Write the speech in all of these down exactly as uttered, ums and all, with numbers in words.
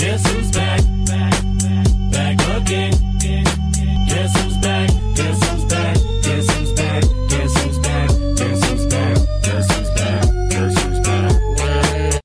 Guess who's back? Back, back again. Guess who's back? Guess who's back? Guess who's back? Guess who's back? Guess who's back? Guess who's back? Guess who's back?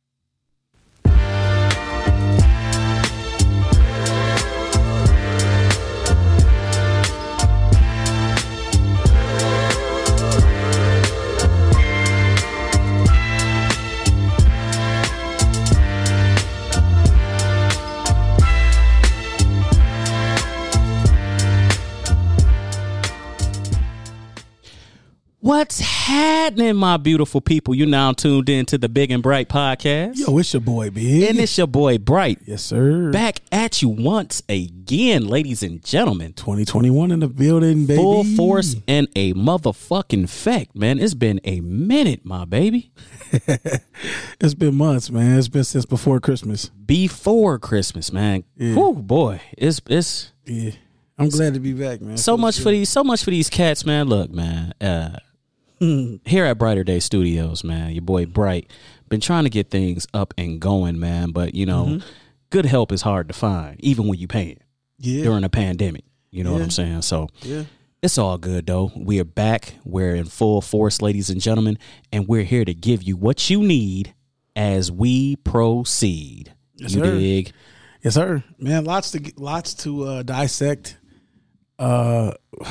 What's happening, my beautiful people? You now tuned in to the Big and Bright podcast. Yo, it's your boy, Big. And it's your boy, Bright. Yes, sir. Back at you once again, ladies and gentlemen. twenty twenty-one in the building, baby. Full force and a motherfucking fact, man. It's been a minute, my baby. It's been months, man. It's been since before Christmas. Before Christmas, man. Yeah. Whew, boy. It's it's Yeah. I'm glad to be back, man. so Feels much good. for these so much for these cats, man. Look, man. Uh here at Brighter Day Studios, man, your boy Bright been trying to get things up and going, man, but you know, Mm-hmm. good help is hard to find, even when you paying Yeah. during a pandemic. You know what Yeah. I'm saying? So Yeah. it's all good though. We are back. We're in full force, ladies and gentlemen, and we're here to give you what you need as we proceed. Yes, you sir. dig? Yes, sir. Man, lots to lots to uh, dissect. Uh,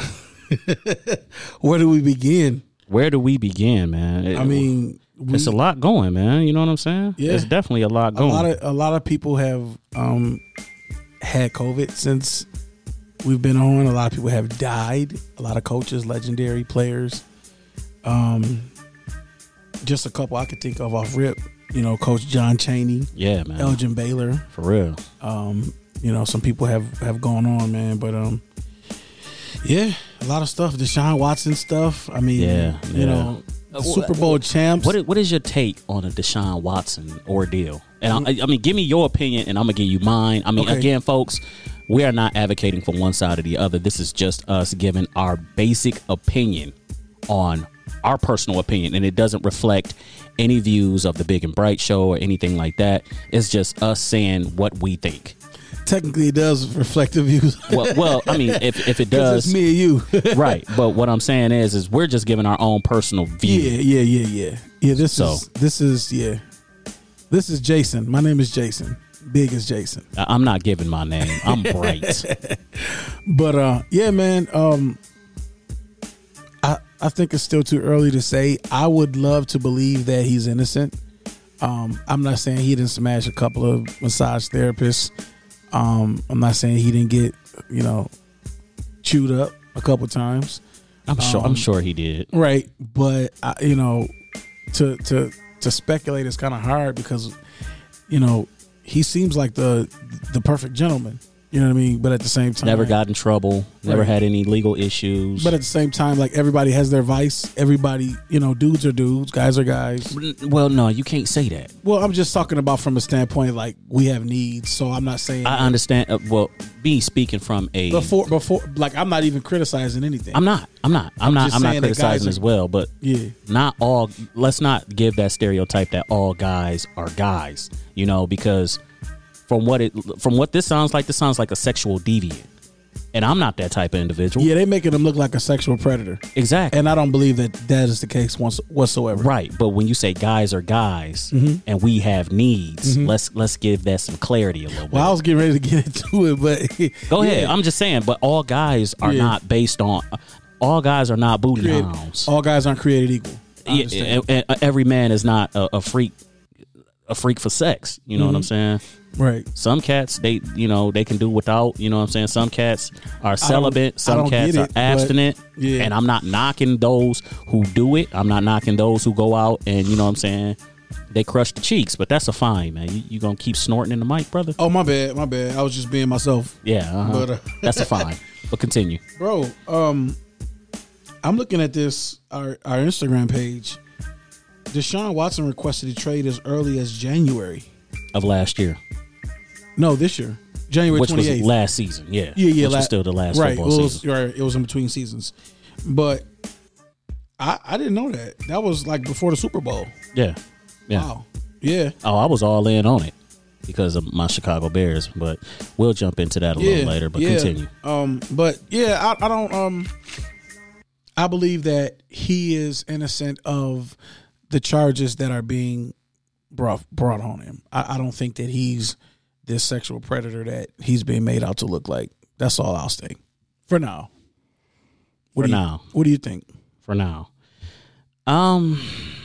where do we begin? Where do we begin, man? It- I mean, we, it's a lot going, man. You know what I'm saying? Yeah. It's definitely a lot a going. lot of a lot of people have um, had COVID since we've been on. A lot of people have died. A lot of coaches, legendary players. Um, just a couple I could think of off rip. You know, Coach John Chaney, yeah, man. Elgin Baylor. For real. Um, you know, some people have have gone on, man. But um, yeah, a lot of stuff. Deshaun Watson stuff. I mean, Yeah, you yeah. know, Uh, Super Bowl champs. What is, what is your take on a Deshaun Watson ordeal? And I, I mean, give me your opinion, and I'm gonna give you mine. I mean, Okay. again, folks, we are not advocating for one side or the other. This is just us giving our basic opinion on our personal opinion, and it doesn't reflect any views of the Big and Bright show or anything like that. It's just us saying what we think. Technically, it does reflect the views. Well, well, I mean, if if it 'Cause does, it's me and you. right? But what I'm saying is, is we're just giving our own personal view. Yeah, yeah, yeah, yeah. Yeah, this So- is this is yeah. This is Jason. My name is Jason. Big as Jason. I- I'm not giving my name. I'm Bright. But uh yeah, man, um I I think it's still too early to say. I would love to believe that he's innocent. Um I'm not saying he didn't smash a couple of massage therapists. Um I'm not saying he didn't get, you know, chewed up a couple times. I'm sure. I'm Um, sure he did. Right, but I, you know, to to to speculate is kind of hard because, you know, he seems like the the perfect gentleman. You know what I mean? But at the same time, Never got in trouble. Never Right. had any legal issues. But at the same time, like everybody has their vice. Everybody, you know, dudes are dudes, guys are guys. well, no, you can't say that. Well, I'm just talking about from a standpoint like we have needs. So I'm not saying I understand. Uh, well, me speaking from a, before before like I'm not even criticizing anything. I'm not. I'm not. I'm, I'm not. just I'm not saying that guys criticizing are- as well. But yeah, not all. Let's not give that stereotype that all guys are guys. You know, because from what it from what this sounds like, this sounds like a sexual deviant, and I'm not that type of individual. yeah, they making him look like a sexual predator, Exactly. and I don't believe that that is the case once whatsoever. Right, but when you say guys are guys Mm-hmm. and we have needs, let's let's give that some clarity a little bit. Well, I was getting ready to get into it, but Go yeah. ahead. I'm just saying, but all guys are Yeah. not based on. All guys are not booty Created- hounds. all guys aren't created equal. I Yeah, understand. and- and every man is not a, a freak, a freak for sex. You know what I'm saying? Right. Some cats, they you know they can do without. You know what I'm saying? Some cats are celibate. I Some don't cats get are it, but- abstinent. yeah. And I'm not knocking those who do it. I'm not knocking those who go out and you know what I'm saying. They crush the cheeks, but that's a fine, man. You, you gonna keep snorting in the mic, brother? Oh, my bad, my bad. I was just being myself. Yeah, uh-huh. But, uh, that's a fine. But continue. Bro, um, I'm looking at this our our Instagram page. Deshaun Watson requested a trade as early as January. Of last year, No, this year, January which was twenty-eighth. last season, yeah, Yeah, yeah, which la- was still the last right. football it was, season. Right, it was in between seasons, but I I didn't know that. That was like before the Super Bowl. Yeah, yeah. Wow. Yeah. Oh, I was all in on it. because of my Chicago Bears. But we'll jump into that a yeah, little later. But yeah. continue. Um, but yeah, I, I don't. Um, I believe that he is innocent of the charges that are being brought brought on him. I, I don't think that he's this sexual predator that he's being made out to look like. That's all I'll say for now. What For do you, now. what do you think? For now. Um,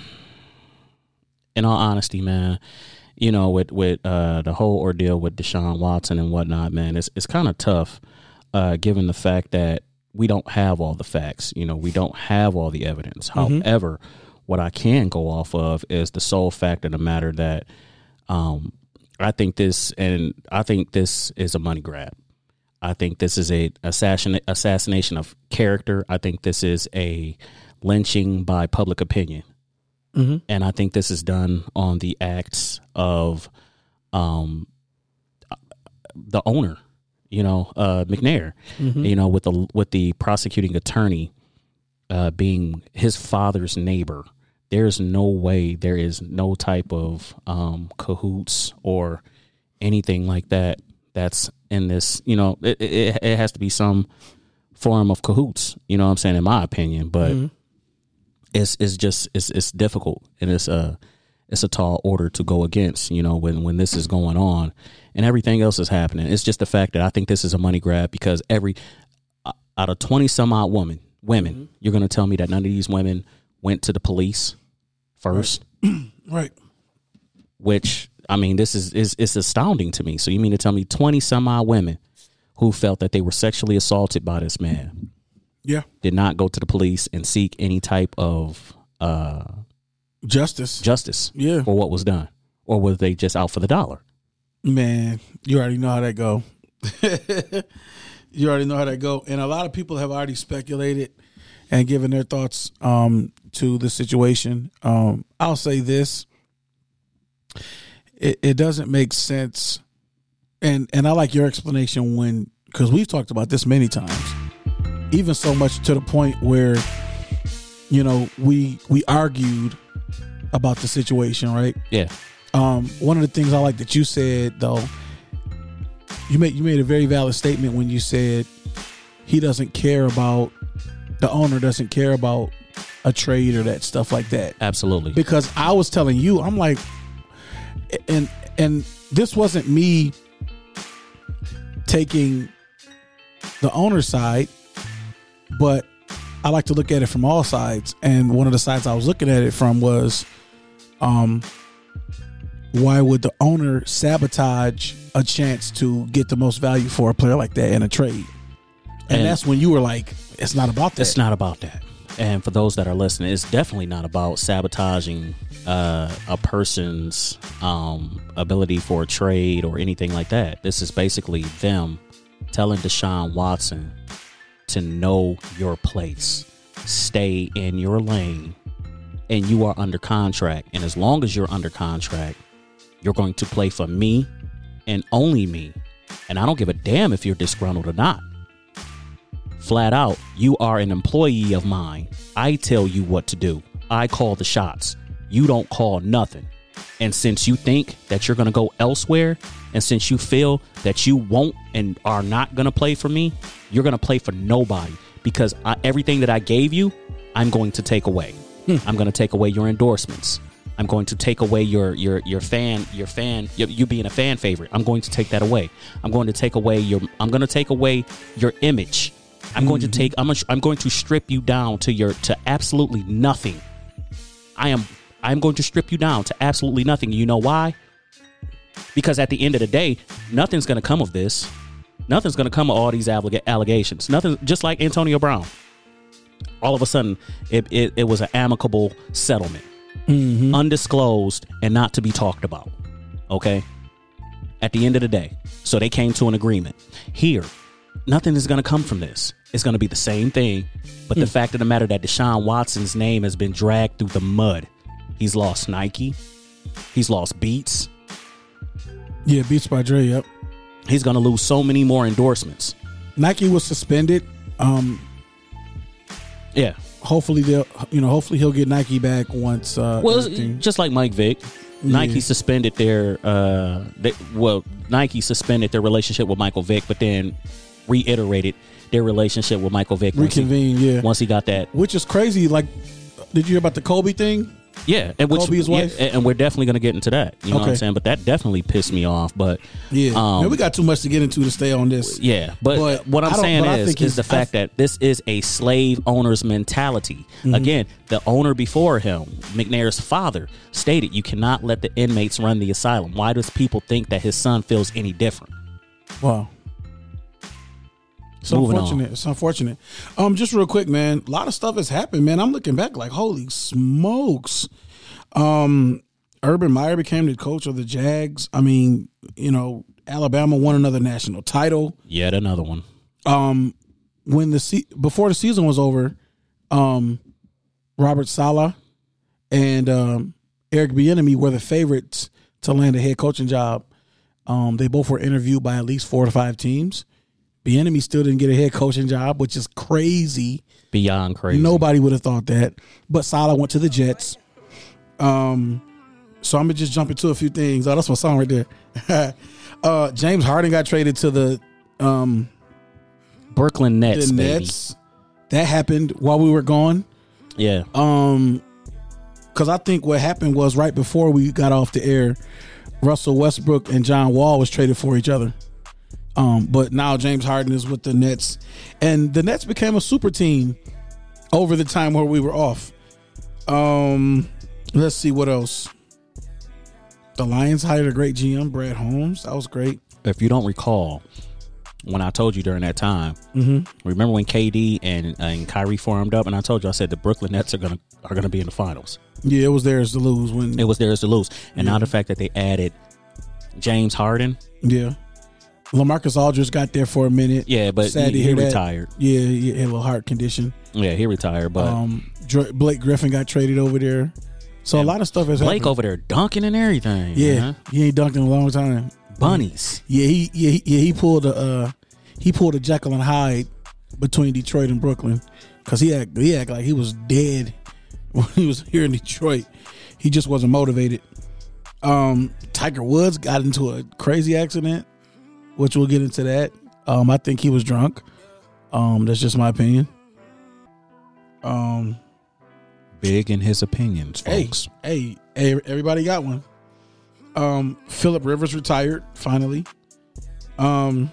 in all honesty, man, you know, with with uh, the whole ordeal with Deshaun Watson and whatnot, man, it's it's kind of tough, uh, given the fact that we don't have all the facts. You know, we don't have all the evidence. Mm-hmm. However, what I can go off of is the sole fact of the matter that um, I think this, and I think this is a money grab. I think this is a assassin, assassination of character. I think this is a lynching by public opinion. Mm-hmm. And I think this is done on the acts of um, the owner, you know, uh, McNair, mm-hmm. you know, with the with the prosecuting attorney uh, being his father's neighbor. There's no way there is no type of um, cahoots or anything like that that's in this. You know, it, it, it has to be some form of cahoots, you know what I'm saying, in my opinion. But mm-hmm. it's it's just it's it's difficult, and it's a it's a tall order to go against, you know, when when this is going on and everything else is happening. It's just the fact that I think this is a money grab, because every out of twenty some odd women women mm-hmm. you're going to tell me that none of these women went to the police first, right? Right. Which, I mean, this is is it's astounding to me. So you mean to tell me twenty some odd women who felt that they were sexually assaulted by this man, yeah, did not go to the police and seek any type of uh, justice, justice, yeah, for what was done, or were they just out for the dollar? Man, you already know how that go. You already know how that go, and a lot of people have already speculated and given their thoughts um, to the situation. Um, I'll say this: it, it doesn't make sense, and and I like your explanation when, because we've talked about this many times, even so much to the point where, you know, we we argued about the situation, right? Yeah. Um, one of the things I like that you said, though, you made you made a very valid statement when you said he doesn't care about, the owner doesn't care about a trade or that stuff like that. Absolutely. Because I was telling you, I'm like, and and this wasn't me taking the owner's side, but I like to look at it from all sides. And one of the sides I was looking at it from was, um, why would the owner sabotage a chance to get the most value for a player like that in a trade? And, and that's when you were like, it's not about that. It's not about that. And for those that are listening, it's definitely not about sabotaging uh, a person's um, ability for a trade or anything like that. This is basically them telling Deshaun Watson to know your place, stay in your lane, and you are under contract. And as long as you're under contract, you're going to play for me and only me. And I don't give a damn if you're disgruntled or not. Flat out, you are an employee of mine. I tell you what to do. I call the shots. You don't call nothing. And since you think that you're going to go elsewhere, and since you feel that you won't and are not going to play for me, you're going to play for nobody, because I, everything that I gave you, I'm going to take away. Hmm. I'm going to take away your endorsements. I'm going to take away your your your fan your fan you, you being a fan favorite. I'm going to take that away. I'm going to take away your I'm going to take away your image. I'm mm-hmm. going to take I'm a, I'm going to strip you down to your to absolutely nothing. I am I'm going to strip you down to absolutely nothing. You know why? Because at the end of the day, nothing's going to come of this. Nothing's going to come of all these alleg- allegations. Nothing, just like Antonio Brown. All of a sudden, it it, it was an amicable settlement. Mm-hmm. Undisclosed and not to be talked about. Okay? At the end of the day. So they came to an agreement. Here, nothing is going to come from this. It's going to be the same thing. But mm. the fact of the matter that Deshaun Watson's name has been dragged through the mud. He's lost Nike. He's lost Beats. Yeah, Beats by Dre, yep. He's going to lose so many more endorsements. Nike was suspended. Um, yeah. Hopefully they'll, you know, hopefully he'll get Nike back once. Uh, well, everything. just like Mike Vick. Nike Yeah. suspended their uh, they, well, Nike suspended their relationship with Michael Vick, but then reiterated their relationship with Michael Vick once he, Reconvene, yeah. once he got that. Which is crazy. Like, did you hear about the Kobe thing? Yeah, and which, Kobe's yeah, wife? and we're definitely going to get into that. You know what I'm Okay. saying? But that definitely pissed me off. But Yeah. um, Man, we got too much to get into to stay on this. yeah, but, But what I'm I don't- saying but I is, think is he's- the fact that this is a slave owner's mentality. Mm-hmm. Again, the owner before him, McNair's father, stated you cannot let the inmates run the asylum. Why does people think that his son feels any different? Wow. It's Moving on. unfortunate. It's unfortunate. Um, just real quick, man. A lot of stuff has happened, man. I'm looking back like, holy smokes. Um, Urban Meyer became the coach of the Jags. I mean, you know, Alabama won another national title. Yet another one. Um, when the se- before the season was over, um, Robert Saleh and um, Eric Bieniemy were the favorites to land a head coaching job. Um, they both were interviewed by at least four to five teams. Bieniemy still didn't get a head coaching job, which is crazy. Beyond crazy. Nobody would have thought that. But Saleh went to the Jets. Um, so I'm gonna just jump into a few things. Oh, that's my song right there. uh, James Harden got traded to the um, Brooklyn Nets, the baby. Nets. That happened while we were gone. Yeah. Um, because I think what happened was right before we got off the air, Russell Westbrook and John Wall was traded for each other. Um, but now James Harden is with the Nets, and the Nets became a super team over the time where we were off. Um, let's see what else. The Lions hired a great G M, Brad Holmes. That was great. If you don't recall, when I told you during that time, Mm-hmm. remember when K D and and Kyrie formed up, and I told you, I said the Brooklyn Nets are gonna are gonna be in the finals. Yeah, it was theirs to lose when. It was theirs to lose, and Yeah. now the fact that they added James Harden, Yeah, LaMarcus Aldridge got there for a minute. yeah, but Sad he, to he hear that. retired. Yeah, he had a little heart condition. Yeah, he retired, but Um, Dr- Blake Griffin got traded over there. So a And lot of stuff has Blake happened. over there dunking and everything. Yeah, man. he ain't dunked in a long time. Bunnies. Yeah, he yeah he, yeah he pulled a uh, he pulled a Jekyll and Hyde between Detroit and Brooklyn because he act he act like he was dead when he was here in Detroit. He just wasn't motivated. Um, Tiger Woods got into a crazy accident, which we'll get into that. Um, I think he was drunk. Um, that's just my opinion. Um. Big in his opinions, folks. Hey, hey, hey, everybody got one. Um, Phillip Rivers retired finally. Um,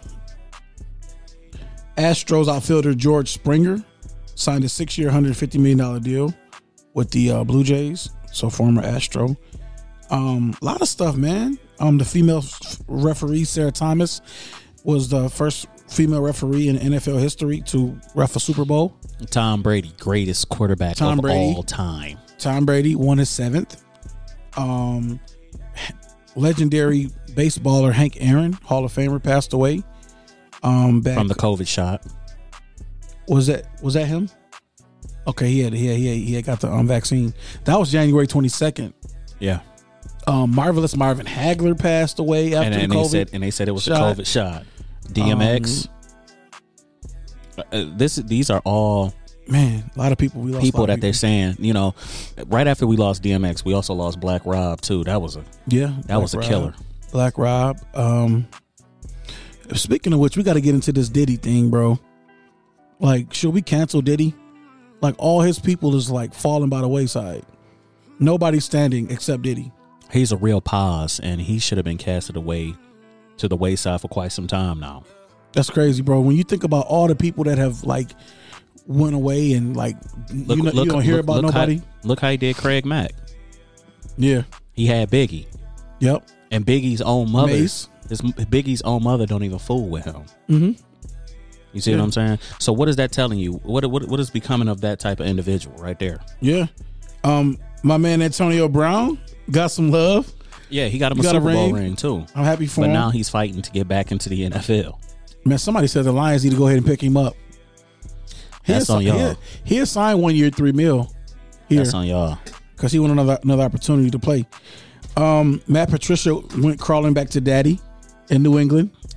Astros outfielder George Springer signed a six-year, one hundred fifty million dollars deal with the uh, Blue Jays. So former Astro. Um, a lot of stuff, man. Um, the female f- referee Sarah Thomas was the first female referee in N F L history to ref a Super Bowl. Tom Brady, greatest quarterback Tom of Brady. all time. Tom Brady won his seventh. Um, legendary baseballer Hank Aaron, Hall of Famer, passed away. Um, back From the COVID shot. was that was that him? Okay, he had he had, he had, he had got the um, vaccine. That was January twenty second. Yeah. Um, Marvelous Marvin Hagler passed away after And, and the they COVID. said and they said it was shot. a COVID shot. D M X. Uh, this these are all Man, a lot of people we lost. a people lot that of they're saying, you know, right after we lost D M X, we also lost Black Rob too. That was a yeah, that Black was a Rob. killer. Black Rob. Um, speaking of which, we got to get into this Diddy thing, bro. Like, should we cancel Diddy? Like, all his people is like falling by the wayside. Nobody's standing except Diddy. He's a real pause, and he should have been casted away to the wayside for quite some time now. That's crazy, bro. When you think about all the people that have like went away and like Look, you, know, look, you don't hear look- about look nobody. How, look how he did Craig Mack. Yeah. He had Biggie, Yep. and Biggie's own mother. Mace. His Biggie's own mother don't even fool with him. Mm-hmm. You see Yeah. what I'm saying? So what is that telling you? What what what is becoming of that type of individual right there? Yeah. Um, my man Antonio Brown got some love. Yeah, he got him You a got a Super Bowl ring? ring too. I'm happy for But him. now he's fighting to get back into the N F L. Man, somebody said the Lions need to go ahead and pick him up. That's on y'all. He had signed one year, three mil here That's on y'all. because he wanted another another opportunity to play. Um, Matt Patricia went crawling back to daddy in New England.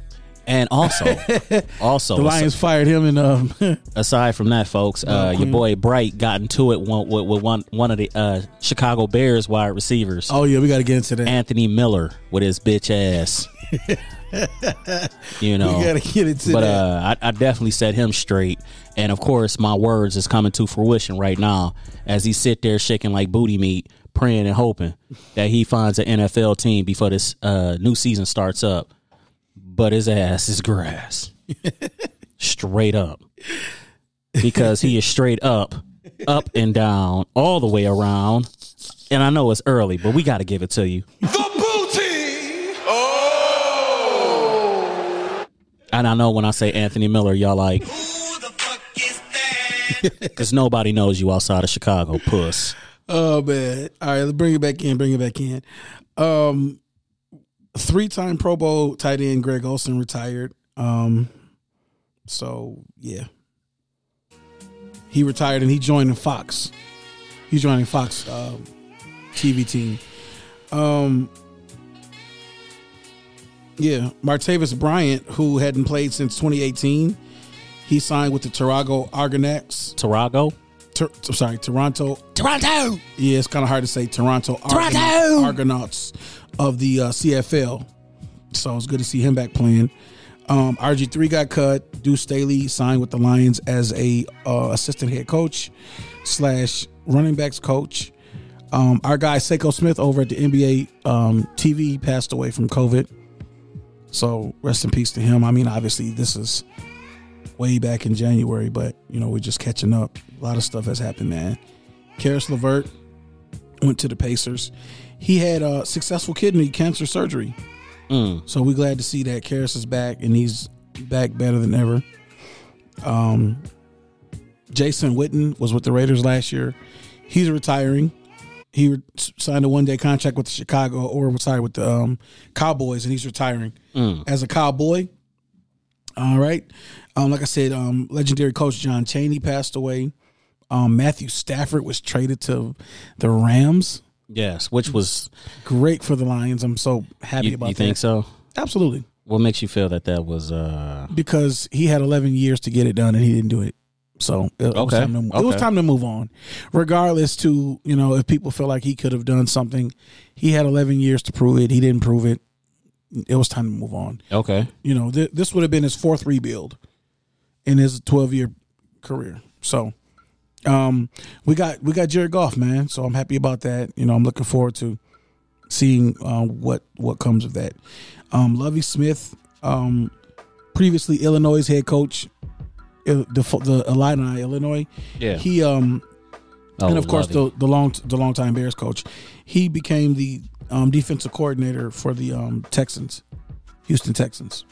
And also, also The Lions fired him, and um, aside from that, folks, uh, your boy Bright got into it one, with, with one one of the uh, Chicago Bears wide receivers. oh yeah, we got to get into that. Anthony Miller with his bitch ass. You know, we got to get into but that. uh, I, I definitely set him straight. And of course, my words is coming to fruition right now as he sit there shaking like booty meat, praying and hoping that he finds an N F L team before this uh, new season starts up. But his ass is grass. Straight up. Because he is straight up, up and down, all the way around. And I know it's early, but we got to give it to you. The booty! Oh! And I know when I say Anthony Miller, y'all like, Who the fuck is that? because nobody knows you outside of Chicago, puss. Oh man! All right, let's bring it back in. Bring it back in. Um, three-time Pro Bowl tight end Greg Olsen retired. Um, so yeah, he retired and he joined Fox. He's joining Fox uh, T V team. Um, yeah, Martavis Bryant, who hadn't played since twenty eighteen, he signed with the Toronto Argonauts. Toronto? Tor- I'm sorry, Toronto. Toronto! Yeah, it's kind of hard to say. Toronto Toronto! Argonaut- Argonauts of the uh, C F L. So it's good to see him back playing. Um, R G three got cut. Deuce Staley signed with the Lions as a uh, assistant head coach slash running backs coach. Um, our guy Seiko Smith over at the N B A um, T V passed away from COVID. So rest in peace to him. I mean, obviously this is way back in January, but you know, we're just catching up. A lot of stuff has happened, man. Karis LeVert went to the Pacers. He had a successful kidney cancer surgery. Mm. So we're glad to see that Karis is back and he's back better than ever. Um, Jason Witten was with the Raiders last year. He's retiring. He re- signed a one-day contract with the Chicago, or sorry, with the um, Cowboys, and he's retiring Mm. as a Cowboy. All right. Um, like I said, um, legendary coach John Chaney passed away. Um, Matthew Stafford was traded to the Rams. Yes, which was... Great for the Lions. I'm so happy You, about you that. think so? Absolutely. What makes you feel that that was... Uh... Because he had eleven years to get it done and he didn't do it. So it, it, was, Okay. time to, it was Okay. time to move on. Regardless to, you know, if people feel like he could have done something, he had eleven years to prove it. He didn't prove it. It was time to move on. Okay. You know, th- this would have been his fourth rebuild in his twelve-year career. So um, we got we got Jared Goff, man. So I'm happy about that. You know, I'm looking forward to seeing uh, what what comes of that. Um, Lovie Smith, um, previously Illinois' head coach, Il- the the Illini, Illinois. Yeah. He um, Oh, and of course love the the long the longtime Bears coach. He became the um, defensive coordinator for the um, Texans, Houston Texans.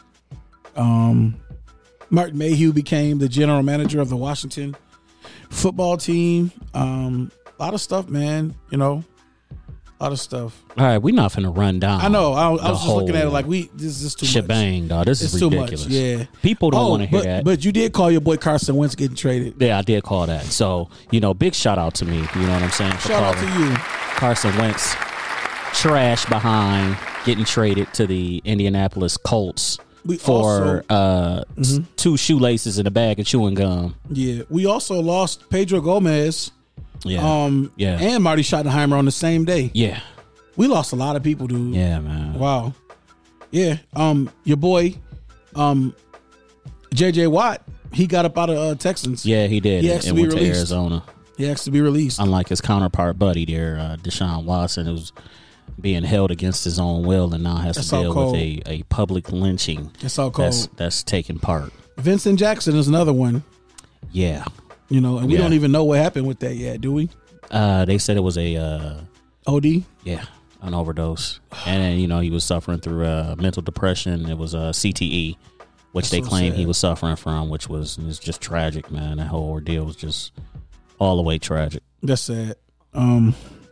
Um, Martin Mayhew became the general manager of the Washington football team. Um, a lot of stuff, man. You know, a lot of stuff. All right, we're not finna run down. I know. I, I was the just looking at it whole like we. This is too shebang, dog. This much. is It's ridiculous. too much. Yeah, People don't Oh, want to hear but, that. But you did call your boy Carson Wentz getting traded. Yeah, I did call that. So, you know, big shout out to me. You know what I'm saying? For Shout out to calling you. Carson Wentz trash behind getting traded to the Indianapolis Colts We for also- uh, s- two shoelaces and a bag of chewing gum. Yeah, we also lost Pedro Gomez, Yeah. um, Yeah. and Marty Schottenheimer on the same day. yeah. We lost a lot of people, dude. Yeah, man. Wow. Yeah. Um, your boy, um, J J Watt, he got up out of uh, Texans. Yeah, he did. He and has to and be went to released. Arizona. He has to be released. Unlike his counterpart buddy there, uh, Deshaun Watson, who's being held against his own will and now has That's to all deal cold. with a, a public lynching That's all cold. that's that's taking part. Vincent Jackson is another one. Yeah. You know, and we Yeah. don't even know what happened with that yet, do we? Uh, they said it was a uh, O D. yeah, an overdose, and then, you know, he was suffering through uh, mental depression. It was a uh, C T E, which That's they so claim he sad. was suffering from, which was it's just tragic, man. That whole ordeal was just all the way tragic. That's sad. Um,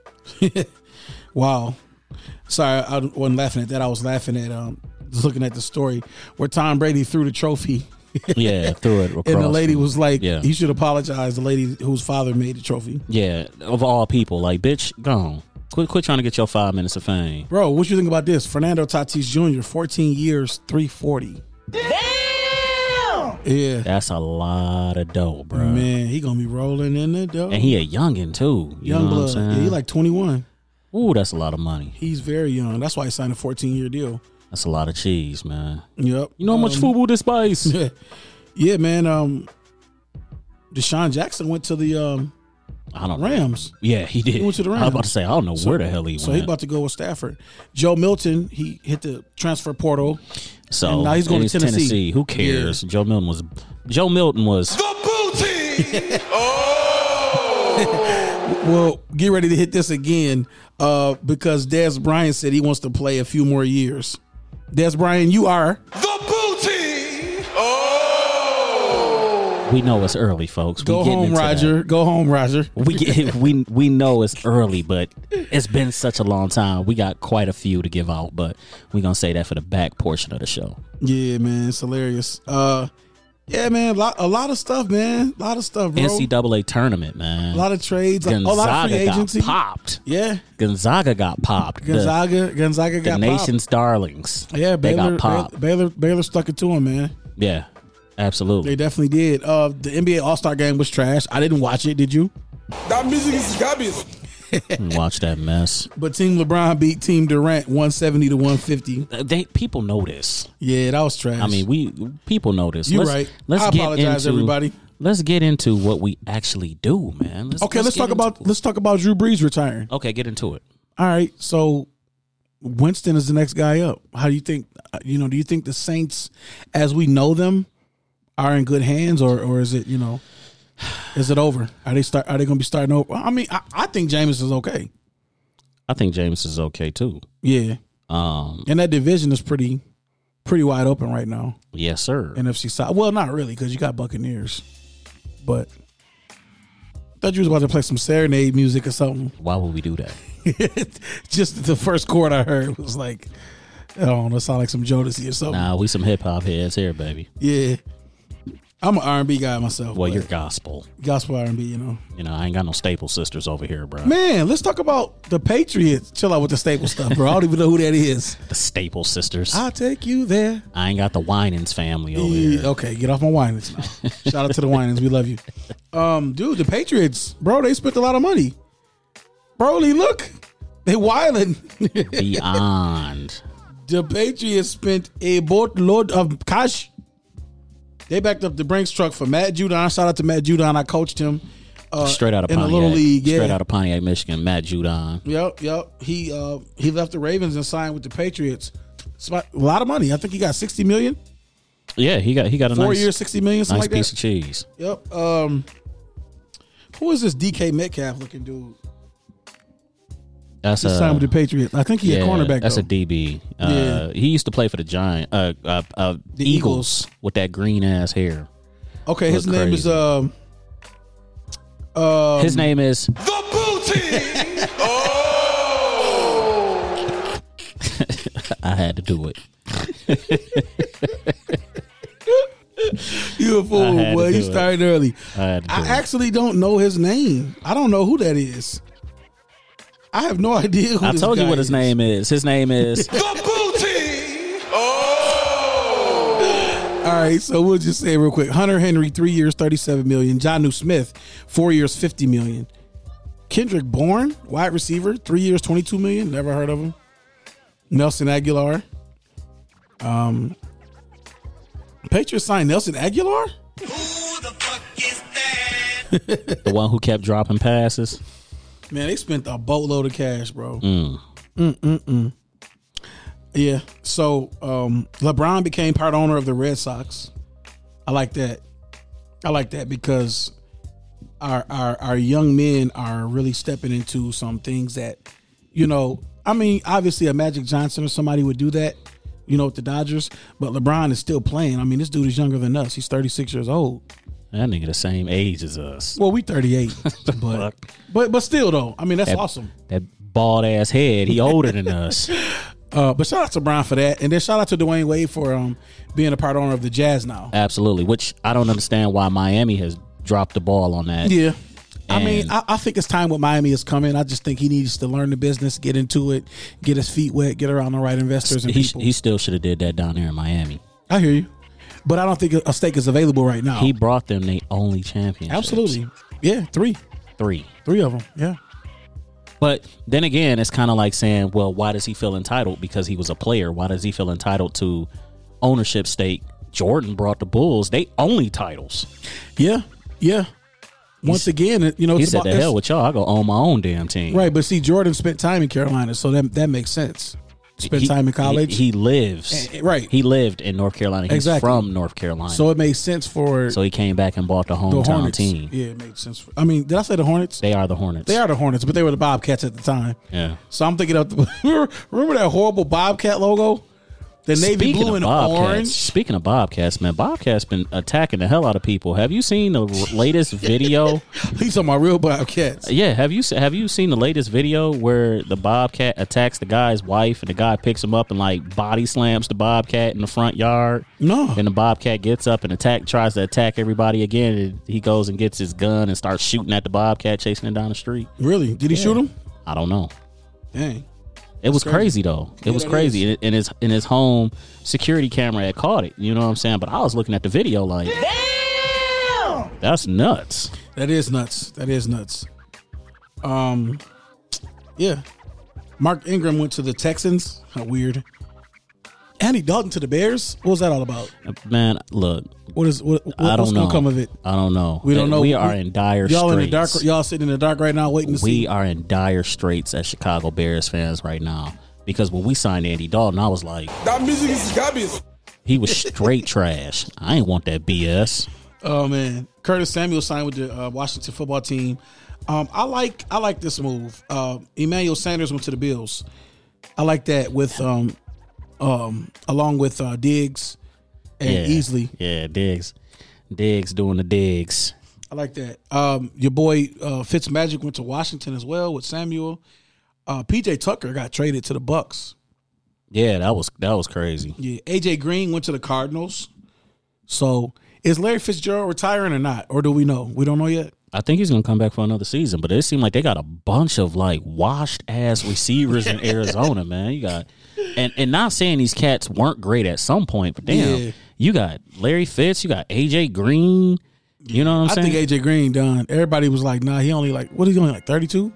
wow. Sorry, I wasn't laughing at that. I was laughing at um, just looking at the story where Tom Brady threw the trophy. Yeah, threw it across. And the lady from- was like, Yeah. he should apologize. The lady whose father made the trophy. yeah, of all people, like, bitch, go on. Quit, quit trying to get your five minutes of fame. Bro, what you think about this? Fernando Tatis Junior, fourteen years, three forty. Yeah. That's a lot of dough, bro. Man, he gonna be rolling in the dough. And he a youngin' too. You young know blood. what I'm Yeah, saying? he like twenty-one. Ooh, that's a lot of money. He's very young. That's why he signed a fourteen-year deal. That's a lot of cheese, man. Yep. You know how much Um, football this spice? Yeah, yeah, man. Um, Deshaun Jackson went to the um, I don't know. Rams. Yeah, he did. He went to the I was Rams. about to say, I don't know where the hell he So went. he's about to go with Stafford. Joe Milton, he hit the transfer portal. so and now he's going to it's Tennessee. Who cares? Joe Milton was. Joe Milton was. The booty. Oh. Well, get ready to hit this again uh, because Dez Bryant said he wants to play a few more years. Dez Bryant, you are. The booty. Oh. We know it's early, folks. Go we getting home, into Roger. that. Go home, Roger. We get, we we know it's early, but it's been such a long time. We got quite a few to give out, but we're gonna say that for the back portion of the show. Yeah, man, it's hilarious. Uh, yeah, man, a lot, a lot of stuff, man, a lot of stuff, bro. N C double A tournament, man. A lot of trades, a lot of Gonzaga free agency. got popped. Yeah, Gonzaga got popped. The- Gonzaga, Gonzaga the, got nation's darlings. popped. Yeah, they Baylor, got popped. Baylor, Baylor, Baylor stuck it to him, man. Yeah, absolutely. They definitely did. Uh, the N B A All Star Game was trash. I didn't watch it. Did you? That music is garbage. Watch that mess. But Team LeBron beat Team Durant one seventy to one fifty. They people know this. Yeah, that was trash. I mean, we people know this. You're let's, right. Let's I get apologize, into, everybody. Let's get into what we actually do, man. Let's, okay, let's, get talk about into- let's talk about Drew Brees retiring. Okay, get into it. All right, so Winston is the next guy up. How do you think? uh, You know, do you think the Saints, as we know them, are in good hands, or or is it you know, is it over? Are they start? Are they going to be starting over? I mean, I, I think Jameis is okay. I think James is okay too. Yeah, Um, and that division is pretty pretty wide open right now. yes, sir. N F C side. Well, not really because you got Buccaneers, but I thought you was about to play some serenade music or something. Why would we do that? Just the first chord I heard was like, I don't know, it sounded like some Jodeci or something. Nah, we some hip hop heads here, baby. Yeah, I'm an R and B guy myself. Well, but you're gospel. gospel R and B, you know. You know, I ain't got no Staple Sisters over here, bro. Man, let's talk about the Patriots. Chill out with the staple stuff, bro. I don't even know who that is. The Staple Sisters. I'll take you there. I ain't got the Winans family over Yeah, here. okay, get off my Winans now. Shout out to the Winans. We love you. Um, dude, the Patriots, bro, they spent a lot of money. Broly, look. They wildin'. Beyond. The Patriots spent a boatload of cash. They backed up the Brinks truck for Matt Judon. Shout out to Matt Judon. I coached him uh, Straight out of in Pontiac. the little league. Yeah. Straight out of Pontiac, Michigan. Matt Judon. Yep, yep. He uh, he left the Ravens and signed with the Patriots. It's about a lot of money. I think he got sixty million. Yeah, he got he got a Four nice, years, sixty million, something nice like piece that. of cheese. Yep. Um, who is this D K Metcalf looking dude? That's He a signed with the Patriots. I think he yeah, a cornerback. That's though. a D B. Uh, Yeah. He used to play for the Giant, uh, uh, uh, The Eagles, Eagles. with that green ass hair. Okay, his Look name is crazy. um. um His name is The booty. Oh. I had to do it. You a I fool, had to boy. do You it. started early. I had to do I it. actually don't know his name. I don't know who that is. I have no idea who I this told you guy what his is. name is. His name is The booty. Oh. All right, so we'll just say real quick. Hunter Henry, three years, thirty-seven million. Jonnu Smith, four years, fifty million. Kendrick Bourne, wide receiver, three years, twenty-two million. Never heard of him. Nelson Aguilar. Um, Patriots signed Nelson Aguilar? Who the fuck is that? the one who kept dropping passes. Man, they spent a boatload of cash, bro. Mm. Mm-mm-mm. Yeah, so um, LeBron became part owner of the Red Sox. I like that. I like that because our our our young men are really stepping into some things that, you know, I mean, obviously a Magic Johnson or somebody would do that, you know, with the Dodgers, but LeBron is still playing. I mean, this dude is younger than us. He's thirty-six years old. That nigga the same age as us. Well, we thirty-eight, but but but still though, I mean, that's That- awesome. That bald ass head. He older than us. Uh, but shout out to Brian for that, and then shout out to Dwayne Wade for um being a part owner of the Jazz now. Absolutely. Which I don't understand why Miami has dropped the ball on that. Yeah. I mean, And- I, I think it's time with Miami is coming. I just think he needs to learn the business, get into it, get his feet wet, get around the right investors and He, people. he still should have did that down there in Miami. I hear you. but I don't think a stake is available right now. He brought them the only championship. Absolutely, yeah, three, three, three of them, yeah. But then again, it's kind of like saying, well, why does he feel entitled? Because he was a player. Why does he feel entitled to ownership stake? Jordan brought the Bulls. They only titles. Yeah, yeah. Once again, you know, He it's said, about- "The hell with y'all. I go own my own damn team." right. But see, Jordan spent time in Carolina, so that that makes sense. Spent He- time in college, He, he lives Eh, eh, right. He lived in North Carolina. He's Exactly. from North Carolina, so it makes sense for so he came back and bought the the hometown Hornets. team. Yeah, it makes sense. For, I mean, did I say the Hornets? They are the Hornets. They are the Hornets, but they were the Bobcats at the time. Yeah. So I'm thinking of the, remember, remember that horrible Bobcat logo, the navy Speaking blue of and Bobcats, orange. Speaking of Bobcats, man, Bobcats been attacking the hell out of people. Have you seen the r- latest video? He's talking about real Bobcats. Yeah, have you se- have you seen the latest video where the Bobcat attacks the guy's wife and the guy picks him up and like body slams the Bobcat in the front yard? No. And the Bobcat gets up and attack tries to attack everybody again. And he goes and gets his gun and starts shooting at the Bobcat, chasing it down the street. Really? Did he shoot him? I don't know. Dang. It was crazy. crazy, though. It Yeah, was that crazy. is. And in his in his home security camera had caught it. You know what I'm saying? But I was looking at the video like, damn, that's nuts. That is nuts. That is nuts. Um, yeah. Mark Ingram went to the Texans. How weird. Andy Dalton to the Bears. What was that all about? Man, look, What is what? what I don't what's know. gonna come of it? I don't know. We don't know. We are in dire Y'all straits. in the dark. Y'all sitting in the dark right now, waiting to We see. are in dire straits as Chicago Bears fans right now because when we signed Andy Dalton, I was like, That music is garbage. he was straight trash. I ain't want that B S. Oh man, Curtis Samuel signed with the uh, Washington football team. Um, I like I like this move. Uh, Emmanuel Sanders went to the Bills. I like that with um, um, along with uh, Diggs and Yeah, Easley. Yeah, Diggs, Diggs doing the digs. I like that. Um, your boy uh, Fitzmagic went to Washington as well with Samuel. Uh, P J Tucker got traded to the Bucks. Yeah, that was that was crazy. Yeah, A J Green went to the Cardinals. So is Larry Fitzgerald retiring or not, or do we know? We don't know yet. I think he's gonna come back for another season, but it seemed like they got a bunch of like washed ass receivers in Arizona, man. You got and and not saying these cats weren't great at some point, but damn, Yeah. you got Larry Fitz, you got A J Green. You know what I'm I saying? think A J Green done. Everybody was like, nah, he only like what is he only like thirty-two?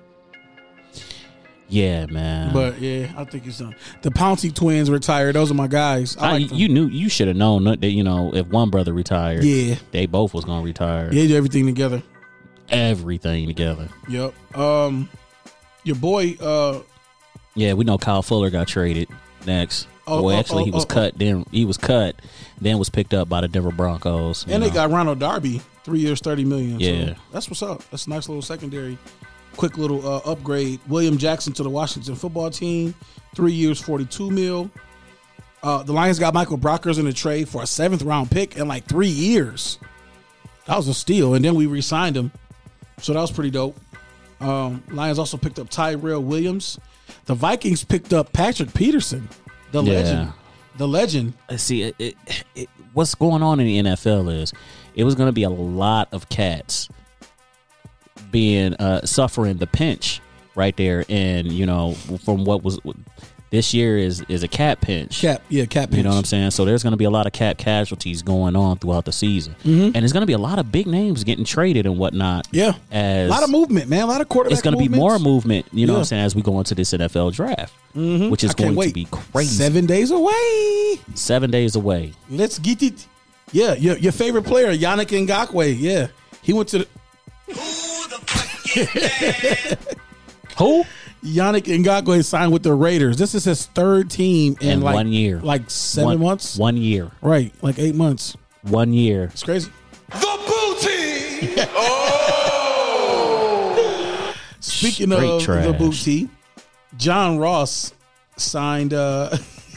yeah, man. But yeah, I think he's done. The Pouncey twins retired. Those are my guys. I I, like them. you knew you should have known that you know if one brother retired, Yeah. they both was gonna retire. They do everything together. Everything together. Yep. Um, your boy. Uh, Yeah, we know Kyle Fuller got traded next. Oh, well, oh, actually, oh, he was oh, cut. Then he was cut. Then was picked up by the Denver Broncos. you and they know. got Ronald Darby, three years, thirty million. Yeah. So that's what's up. That's a nice little secondary. Quick little uh, upgrade. William Jackson to the Washington football team, three years, forty-two mil. Uh, the Lions got Michael Brockers in the trade for a seventh round pick in like three years. That was a steal, and then we re-signed him, so that was pretty dope. Um, Lions also picked up Tyrell Williams. The Vikings picked up Patrick Peterson, the Yeah. legend, the legend. Uh, See, it, it, it, what's going on in the N F L is it was going to be a lot of cats being uh, suffering the pinch right there, and you know from what was this year is is a cap pinch. Cap, yeah, cap. You know pinch. what I'm saying? So there's going to be a lot of cap casualties going on throughout the season, and there's going to be a lot of big names getting traded and whatnot. Mm-hmm. Yeah, as a lot of movement, man. A lot of quarterback. it's going to be movements. more movement. You know what Yeah. I'm saying as we go into this N F L draft, which is I can't going wait. to be crazy. Seven days away. Seven days away. Let's get it. Yeah, your, your favorite player, Yannick Ngakoue. Yeah, he went to the Who the fuck is that? Who? Yannick Ngakoue signed with the Raiders. This is his third team in, In like one year. like seven one, months. One year. Right, like eight months. One year. It's crazy. The booty. Speaking Straight of trash. the booty, John Ross signed. Uh,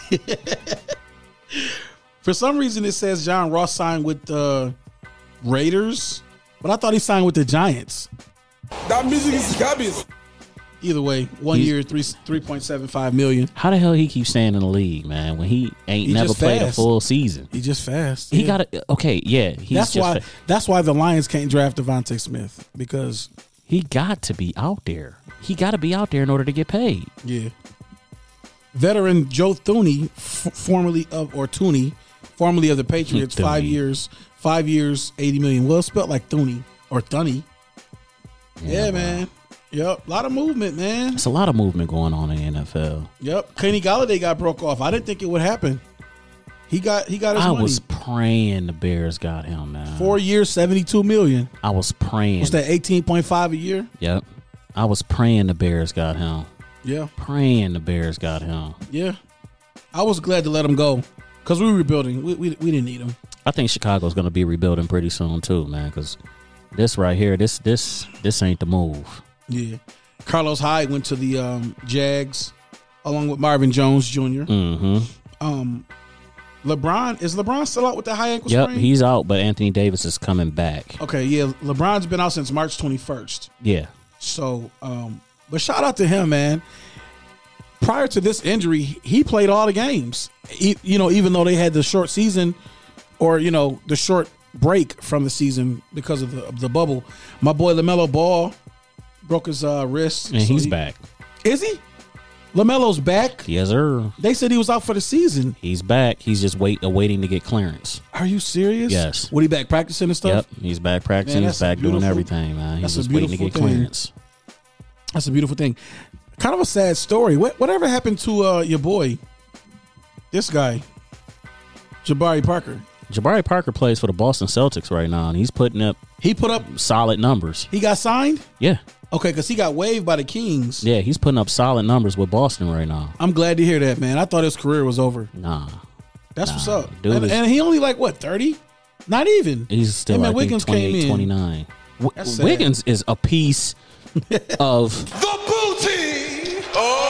for some reason, it says John Ross signed with the Raiders, but I thought he signed with the Giants. That music is garbage. Either way, one He's- year, three three point seven five million. How the hell he keeps staying in the league, man? When he ain't He never just played fast. a full season. He just fast. He Yeah. got to okay, yeah. He's That's just why. fa- That's why the Lions can't draft Devontae Smith because he got to be out there. He got to be out there in order to get paid. yeah. Veteran Joe Thuney, f- formerly of or Tooney, formerly of the Patriots. five Thuney. years, five years, eighty million. Well, it's spelled like Thuney or Thuney. Yeah, Yeah, man. Yep, a lot of movement, man. It's a lot of movement going on in the N F L. Yep, Kenny Galladay got broke off. I didn't think it would happen. He got he got his I money. was praying the Bears got him, man. Four years, seventy-two million. I was praying. What's that? Eighteen point five a year. Yep. I was praying the Bears got him. Yeah, Praying the Bears got him. yeah. I was glad to let him go because we were rebuilding. We, we we didn't need him. I think Chicago's going to be rebuilding pretty soon too, man. Because this right here, this this this ain't the move. Yeah. Carlos Hyde went to the um, Jags along with Marvin Jones Junior Mm-hmm. Um, LeBron is LeBron still out with the high ankle Yep, sprain? he's out, but Anthony Davis is coming back. Okay, yeah. LeBron's been out since March twenty-first. Yeah. So, um, but shout out to him, man. Prior to this injury, he played all the games. He, you know, even though they had the short season, or you know, the short break from the season because of the, of the bubble. My boy LaMelo Ball broke his uh, wrist, And so he's he- back. Is he? LaMelo's back. Yes, sir. They said he was out for the season. He's back. He's just wait, awaiting to get clearance. Are you serious? Yes. What, he back practicing and stuff? Yep, he's back practicing. Man, he's that's a back doing beautiful- everything, man. He's that's a just waiting to beautiful get thing. clearance. That's a beautiful thing. Kind of a sad story. What whatever happened to uh, your boy? This guy, Jabari Parker. Jabari Parker plays for the Boston Celtics right now, and he's putting up He put up. solid numbers. He got signed. Yeah, Okay, because he got waived by the Kings. yeah, he's putting up solid numbers with Boston right now. I'm glad to hear that, man. I thought his career was over. Nah, That's what's up. dude And, is- and he only like what thirty? Not even. he's still Him I and think Wiggins came twenty-eight, in. twenty-nine. W- That's sad. Wiggins is a piece of The booty. Oh.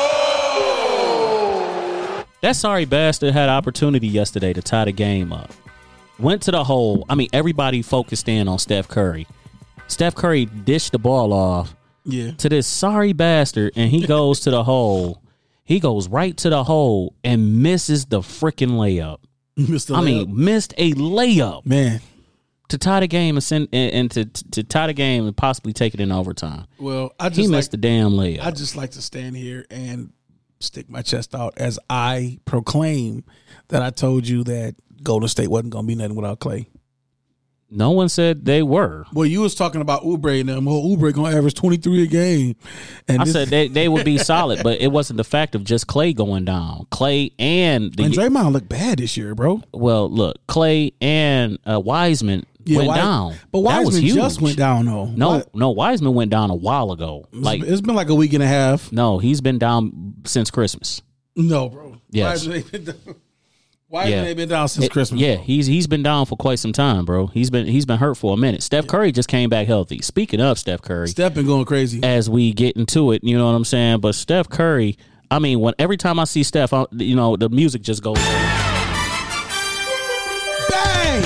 that sorry bastard had opportunity yesterday to tie the game up. Went to the hole. I mean, everybody focused in on Steph Curry. Steph Curry dished the ball off Yeah. to this sorry bastard, and he goes to the hole. He goes right to the hole and misses the freaking layup. Mister I mean, missed a layup man. to tie the game and send and, and to to tie the game and possibly take it in overtime. Well, I He just like, missed the damn layup. I just like to stand here and stick my chest out as I proclaim that I told you that Golden State wasn't going to be nothing without Clay. no one said they were. Well, you was talking about Oubre and them. Oh, Oubre going to average twenty-three a game. And I this- said they, they would be solid, but it wasn't the fact of just Clay going down. Clay and the and Draymond looked bad this year, bro. well, look, Clay and uh, Wiseman went Wise- down. But That was Wiseman huge. just went down, though. No, What? no, Wiseman went down a while ago. Like, it's been like a week and a half. no, he's been down since Christmas. No, bro. Yes. Wiseman ain't been down, Wiseman Yeah. ain't been down since It- Christmas. Yeah, bro. he's he's been down for quite some time, bro. He's been he's been hurt for a minute. Steph Curry just came back healthy. Speaking of Steph Curry, Steph been going crazy. as we get into it, you know what I'm saying? But Steph Curry, I mean, when every time I see Steph, I, you know, the music just goes. Bang!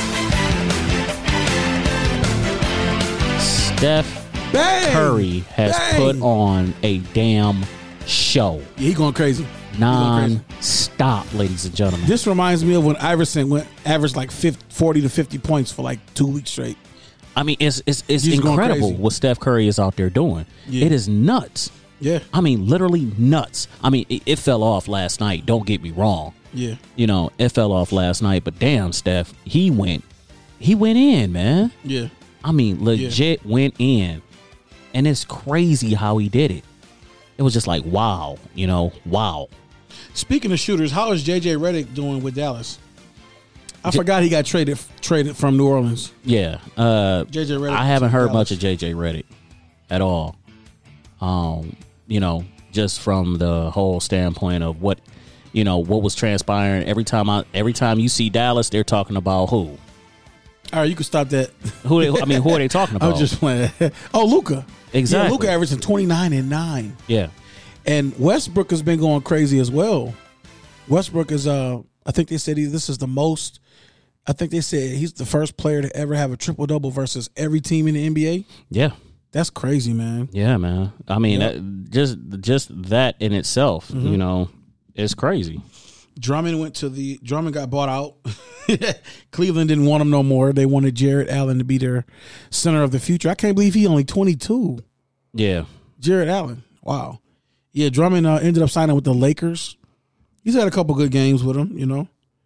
Steph Bang! Curry has Bang! put on a damn show, Yeah, he going crazy. He going crazy. non-stop, ladies and gentlemen. This reminds me of when Iverson went averaged like fifty, forty to fifty points for like two weeks straight. I mean, it's it's it's He's going incredible crazy. what Steph Curry is out there doing. Yeah. It is nuts. Yeah, I mean, literally nuts. I mean, it, it fell off last night. Don't get me wrong. yeah, You know, it fell off last night. But damn, Steph, he went, he went in, man. yeah. I mean, legit went in, and it's crazy how he did it. It was just like, wow, you know, wow. Speaking of shooters, how is J J Redick doing with Dallas? I forgot he got traded traded from New Orleans. Yeah, uh, J J Redick. I haven't to heard Dallas. much of J J Redick at all. Um, you know, just from the whole standpoint of what, you know, what was transpiring. Every time I, every time you see Dallas, they're talking about who, All right, you can stop that. who. They, I mean, who are they talking I about? was just playing. Oh, Luka. Exactly. Yeah, Luka averaging twenty-nine and nine. yeah, And Westbrook has been going crazy as well. Westbrook is, uh, I think they said he, this is the most, I think they said he's the first player to ever have a triple double versus every team in the N B A. yeah, That's crazy, man. yeah, man. I mean, Yep. that, just just that in itself, Mm-hmm. you know, is crazy. Drummond went to the, Drummond got bought out. Cleveland didn't want him no more. They wanted Jared Allen to be their center of the future. I can't believe he only twenty-two. Yeah, Jared Allen. Wow. Yeah, Drummond uh, ended up signing with the Lakers. He's had a couple good games with him, you know.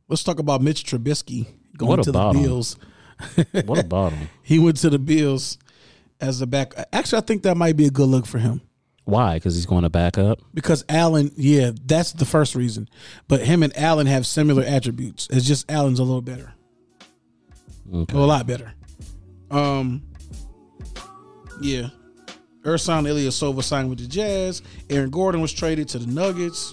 Let's talk about Mitch Trubisky going What to the about him? Bills. What about him? He went to the Bills as a back. Actually, I think that might be a good look for him Why? Because he's going to back up. because Allen. Yeah, that's the first reason. But him and Allen have similar attributes. It's just Allen's a little better, Okay. well, a lot better. Um, yeah. Ersan Ilyasova signed with the Jazz. Aaron Gordon was traded to the Nuggets.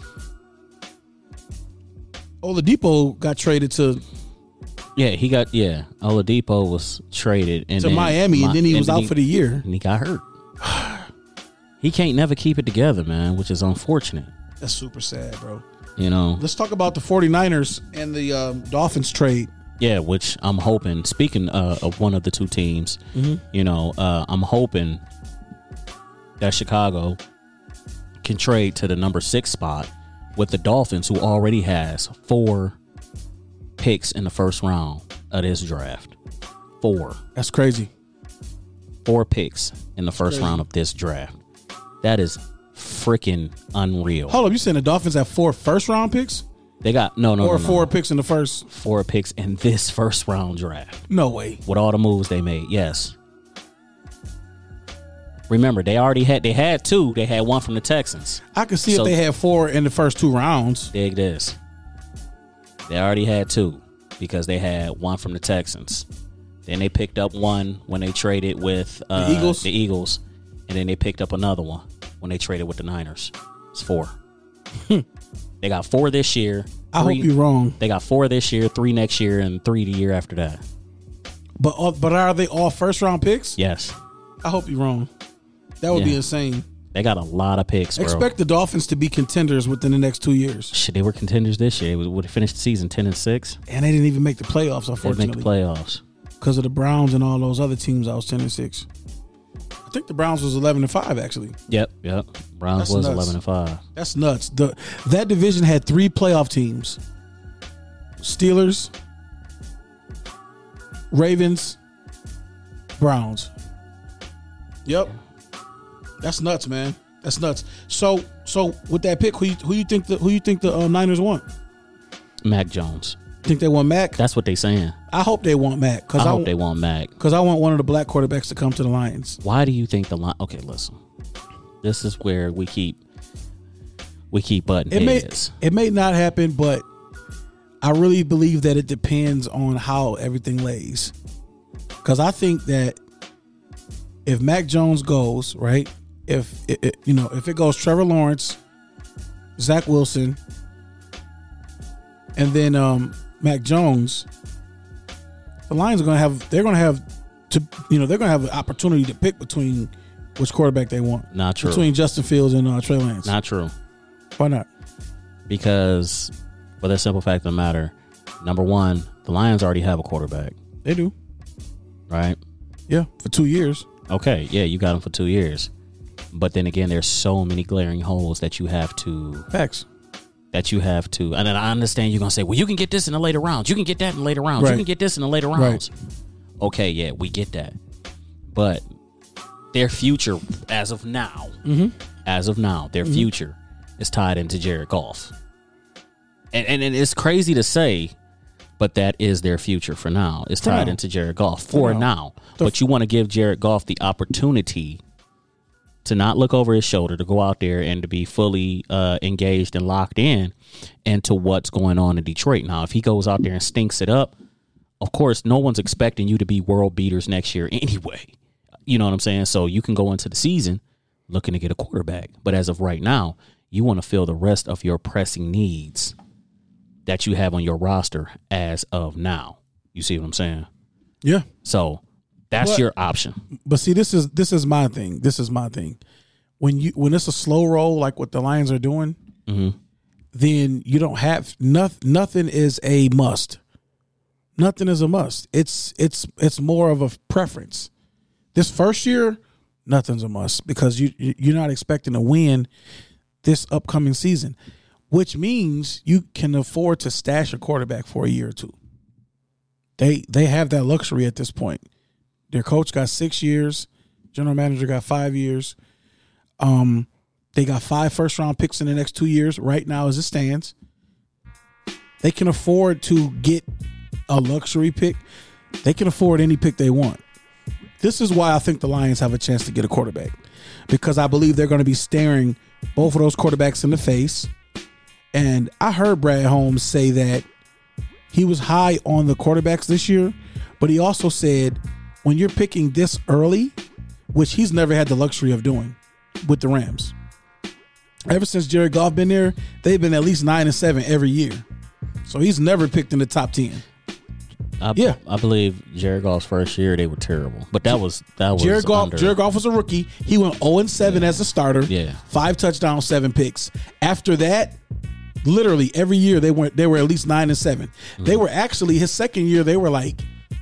Oladipo got traded to Yeah, he got yeah. Oladipo was traded and to then Miami, Mi- and then he was out he- for the year. and he got hurt. He can't never keep it together, man, which is unfortunate. That's super sad, bro. You know, Let's talk about the 49ers and the um, Dolphins trade. yeah. Which I'm hoping. Speaking uh, of one of the two teams, Mm-hmm. you know, uh, I'm hoping that Chicago can trade to the number six spot with the Dolphins, who already has four picks in the first round of this draft. Four. That's crazy. Four picks in the first crazy. round of this draft. That is freaking unreal. Hold up, you saying the Dolphins have four first round picks They got no, no, or no, no, four no. picks in the first? four picks in this first round draft No way. with all the moves they made. Yes. Remember, they already had they had two. They had one from the Texans. I could see So- if they had four in the first two rounds. Dig this. They already had two because they had one from the Texans. Then they picked up one when they traded with uh, The Eagles? The Eagles, and then they picked up another one when they traded with the Niners. It's four. They got four this year. I three- hope you're wrong. They got four this year, three next year, and three the year after that. But uh, but are they all first round picks? Yes, I hope you're wrong. That would be Yeah. insane. they got a lot of picks, bro. Expect the Dolphins to be contenders within the next two years. Shit, they were contenders this year. They would have finished the season ten and six. And they didn't even make the playoffs, They make unfortunately. the playoffs. Because of the Browns and all those other teams. I was ten and six. I think the Browns was eleven and five, actually. Yep, yep. Browns That's was nuts. eleven and five. That's nuts. The that division had three playoff teams: Steelers, Ravens, Browns. Yep, that's nuts, man. That's nuts. So, so with that pick, who you, who you think the who you think the uh, Niners want? Mac Jones. Think they want Mac? That's what they saying. I hope they want Mac I because I, hope want they want Mac. because I want one of the black quarterbacks to come to the Lions. Why do you think the line? Okay, listen. This is where we keep we keep butting It may heads. it may not happen, but I really believe that it depends on how everything lays. Because I think that if Mac Jones goes right, if it, it- you know if it goes Trevor Lawrence, Zach Wilson, and then um, Mac Jones, the Lions are gonna have they're gonna have to you know they're gonna have an opportunity to pick between which quarterback they want. Not true. Between Justin Fields and uh, Trey Lance. Not true. Why not? Because for the simple fact of the matter, number one, the Lions already have a quarterback, They do. right? Yeah, for two years. Okay, yeah, you got him for two years. But then again, there's so many glaring holes that you have to Facts. that you have to. And then I understand you're gonna say, well, you can get this in the later rounds. You can get that in the later rounds. Right. You can get this in the later rounds. Okay, yeah, we get that. But their future, as of now, Mm-hmm. as of now, their future is tied into Jared Goff. And, and and it's crazy to say, but that is their future for now. It's For tied now. into Jared Goff for, now. now. The- But you want to give Jared Goff the opportunity to not look over his shoulder, to go out there and to be fully uh, engaged and locked in into what's going on in Detroit. Now, if he goes out there and stinks it up, of course, no one's expecting you to be world beaters next year anyway. You know what I'm saying? So you can go into the season looking to get a quarterback. But as of right now, you want to fill the rest of your pressing needs that you have on your roster as of now. You see what I'm saying? Yeah. So that's But- your option. But see, this is this is my thing. This is my thing. When you when it's a slow roll like what the Lions are doing, Mhm. then you don't have nothing. Nothing is a must. Nothing is a must. It's it's it's more of a preference. This first year, nothing's a must because you you- you're not expecting to win this upcoming season, which means you can afford to stash a quarterback for a year or two. They they have that luxury at this point. Their coach got six years. General manager got five years. Um, they got five first round picks in the next two years right now as it stands. they can afford to get a luxury pick. They can afford any pick they want. This is why I think the Lions have a chance to get a quarterback, because I believe they're going to be staring both of those quarterbacks in the face. And I heard Brad Holmes say that he was high on the quarterbacks this year, but he also said when you're picking this early, which he's never had the luxury of doing with the Rams. Ever since Jared Goff been there, they've been at least nine and seven every year. So he's never picked in the top ten. I, Yeah. I believe Jared Goff's first year they were terrible, but that was that was Jared Goff, under, Jared Goff was a rookie. He went oh and seven as a starter. Yeah. Five touchdowns, seven picks. After that, literally every year they went they were at least nine and seven. Mm-hmm. They were actually his second year, they were like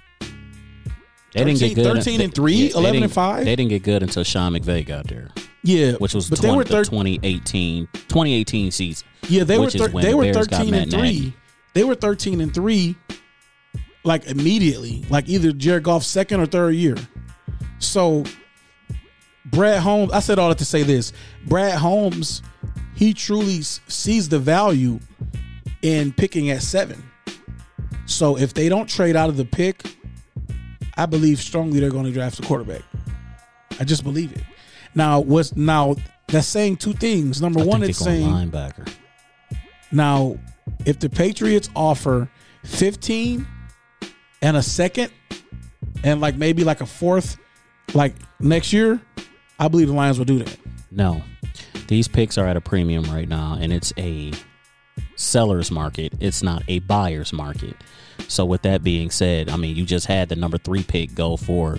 they didn't get thirteen good. thirteen and three, they eleven didn't- and five. They didn't get good until Sean McVay got there, Yeah. which was but twenty, they were the thir- twenty eighteen, twenty eighteen season. Yeah, they were which is thir- when they the were Bears got thirteen Matt and three. Nagy. They were thirteen and three, like immediately, like either Jared Goff's second or third year. So Brad Holmes, I said all that to say this: Brad Holmes, he truly s- sees the value in picking at seven. So if they don't trade out of the pick, I believe strongly they're going to draft a quarterback. I just believe it. Now, what's now that's saying two things. Number I one, think it's they're going saying linebacker. now, if the Patriots offer fifteen and a second and like maybe like a fourth like next year, I believe the Lions will do that. No, these picks are at a premium right now, and it's a seller's market. It's not a buyer's market. So with that being said, I mean, you just had the number three pick go for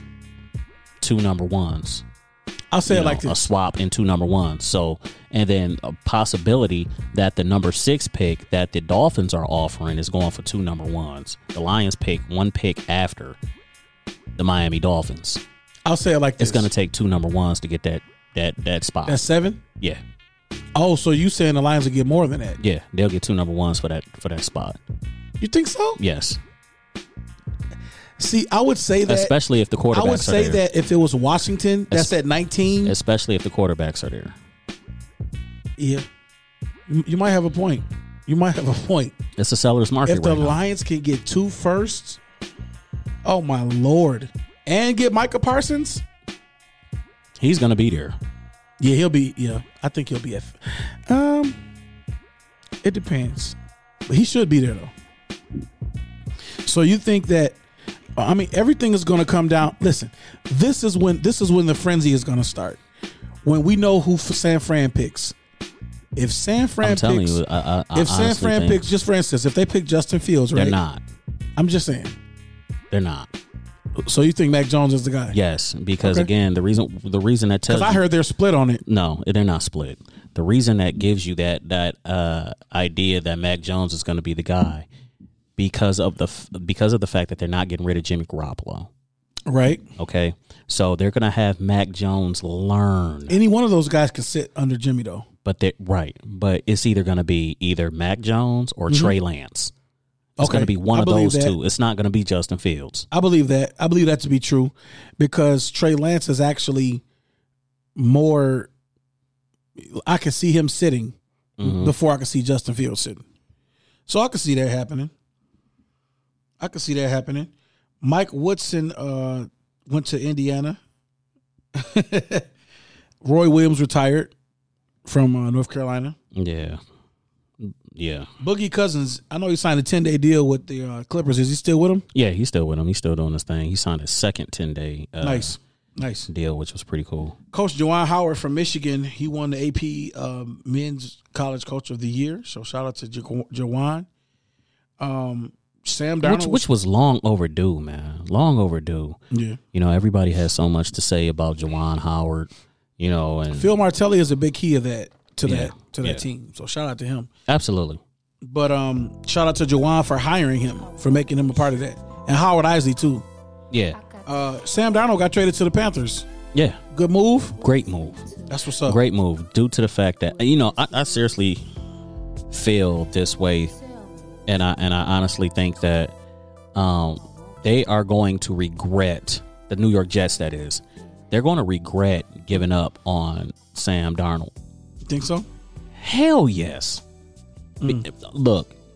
two number ones. I'll say You it know, like a this. swap in two number ones. So, and then a possibility that the number six pick that the Dolphins are offering is going for two number ones. The Lions pick one pick after the Miami Dolphins. I'll say it like this. It's going to take two number ones to get that that that spot. That's seven? yeah, Oh, so you saying the Lions will get more than that? yeah, they'll get two number ones for that for that spot. You think so? Yes, See, I would say that. especially if the quarterbacks I would say are there. that if it was Washington, that's Es- at nineteen. Especially if the quarterbacks are there. Yeah. You, you might have a point. You might have a point. It's a seller's market If the right now. Lions can get two firsts, oh my Lord. And get Micah Parsons? He's going to be there. Yeah, he'll be. Yeah, I think he'll be at. Um, it depends, but he should be there though. So you think that? I mean, everything is going to come down. Listen, this is when this is when the frenzy is going to start. When we know who San Fran picks. If San Fran I'm telling picks, you, I, I, I if San honestly Fran think picks, just for instance, if they pick Justin Fields, right? they're not. I'm just saying. They're not. So you think Mac Jones is the guy? Yes, because Okay. again, the reason the reason that tells Because I you, heard they're split on it. no, they're not split. The reason that gives you that that uh, idea that Mac Jones is going to be the guy because of the f- because of the fact that they're not getting rid of Jimmy Garoppolo. Right. Okay, so they're going to have Mac Jones learn, Any one of those guys can sit under Jimmy though. but they right, but it's either going to be either Mac Jones or Trey Lance. It's Okay. going to be one I of believe those that. two. It's not going to be Justin Fields. I believe that. I believe that to be true because Trey Lance is actually more. I can see him sitting before I can see Justin Fields sitting. So I can see that happening. I can see that happening. Mike Woodson uh, went to Indiana. Roy Williams retired from uh, North Carolina. Yeah, yeah, Boogie Cousins, I know he signed a ten-day deal with the uh, Clippers. Is he still with them? yeah. He's still with him. He's still doing his thing. He signed his second ten day uh, Nice. Nice. deal, which was pretty cool. Coach Juwan Howard from Michigan, he won the A P um, Men's College Coach of the Year. So shout out to Ju- Juwan. Um, Sam Darnold, Which, which was long overdue, man. Long overdue. yeah. You know, everybody has so much to say about Juwan Howard. You know, and Phil Martelli is a big key of that to Yeah, that to that yeah. team. So shout out to him. absolutely. But um, shout out to Juwan for hiring him, for making him a part of that, and Howard Isley too. Yeah, Uh, Sam Darnold got traded to the Panthers. yeah. Good move. Great move. That's what's up. Great move. Due to the fact that you know, I, I seriously feel this way, and I and I honestly think that um, they are going to regret the New York Jets. That is, they're going to regret giving up on Sam Darnold. Think so? Hell yes. Be- Look,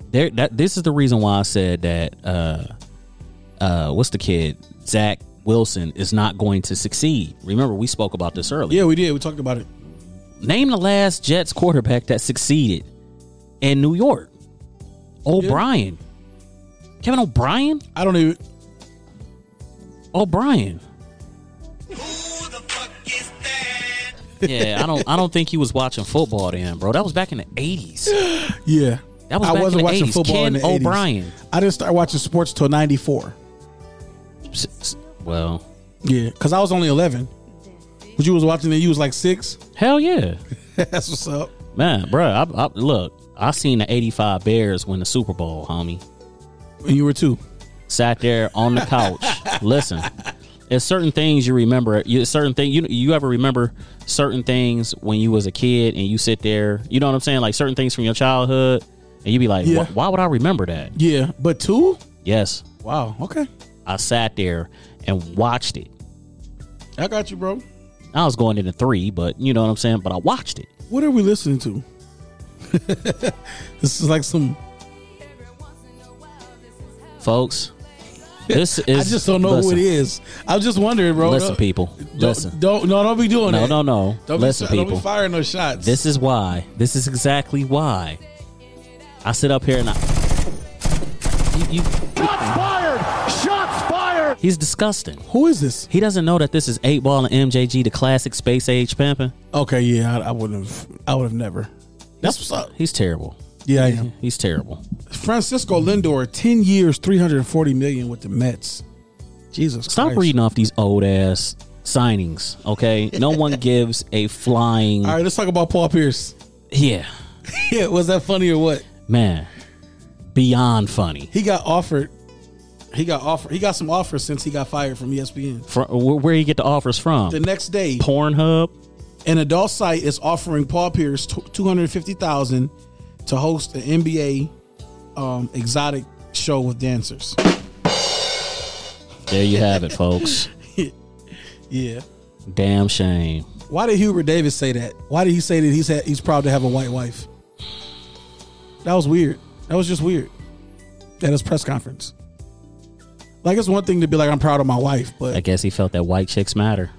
there. That this is the reason why I said that. Uh, uh, what's the kid? Zach Wilson is not going to succeed. Remember, we spoke about this earlier. Yeah, we did. We talked about it. Name the last Jets quarterback that succeeded in New York. O'Brien. Yeah. Kevin O'Brien? I don't even. O'Brien. Who the fuck is that? Yeah, I don't. I don't think he was watching football then, bro. That was back in the eighties. Yeah, That was I back wasn't in the watching eighties. football Ken in the eighties. O'Brien. I didn't start watching sports till ninety-four. S- s- Well, Yeah, because I was only eleven. But you was watching it, you was like six. hell yeah, That's what's up. man, bro. I, I, look, I seen the eighty-five Bears win the Super Bowl, homie. When you were two. Sat there on the couch. Listen, there's certain things you remember. You certain thing you you ever remember certain things when you was a kid and you sit there. You know what I'm saying? Like certain things from your childhood, and you be like, Yeah. "Wh- why would I remember that?" Yeah, but two? Yes, Wow, okay. I sat there and watched it. I got you, bro. I was going into three, but you know what I'm saying. But I watched it. What are we listening to? This is like some. Folks, this is. I just don't know listen, who it is. I was just wondering, bro. Listen, Don't- people. Don't, Listen. Don't no, don't be doing No, that. no, no. Don't Listen, be, Don't people. be firing no shots. This is why. This is exactly why. I sit up here and I. You, you, Shots fired! Shots fired! he's disgusting. Who is this? He doesn't know that this is eight Ball and M J G, the classic space age pimping. Okay, yeah, I, I wouldn't have. I would have never. That's what's up. He's terrible. Yeah, I am. He's terrible. Francisco Lindor, ten years, three hundred forty million with the Mets. Jesus Stop Christ. reading off these old ass signings, okay? No one gives a flying. All right, let's talk about Paul Pierce. Yeah, Yeah, was that funny or what? man, beyond funny. He got offered. He got offered. He got some offers since he got fired from E S P N. From, where, where you get the offers from? The next day, Pornhub. an adult site is offering Paul Pierce two hundred fifty thousand dollars to host an N B A um, exotic show with dancers. There you have it, folks. Yeah. Damn shame. Why did Hubert Davis say that? Why did he say that he's had, he's proud to have a white wife? That was weird. That was just weird. At his press conference. Like, it's one thing to be like, I'm proud of my wife, but I guess he felt that white chicks matter.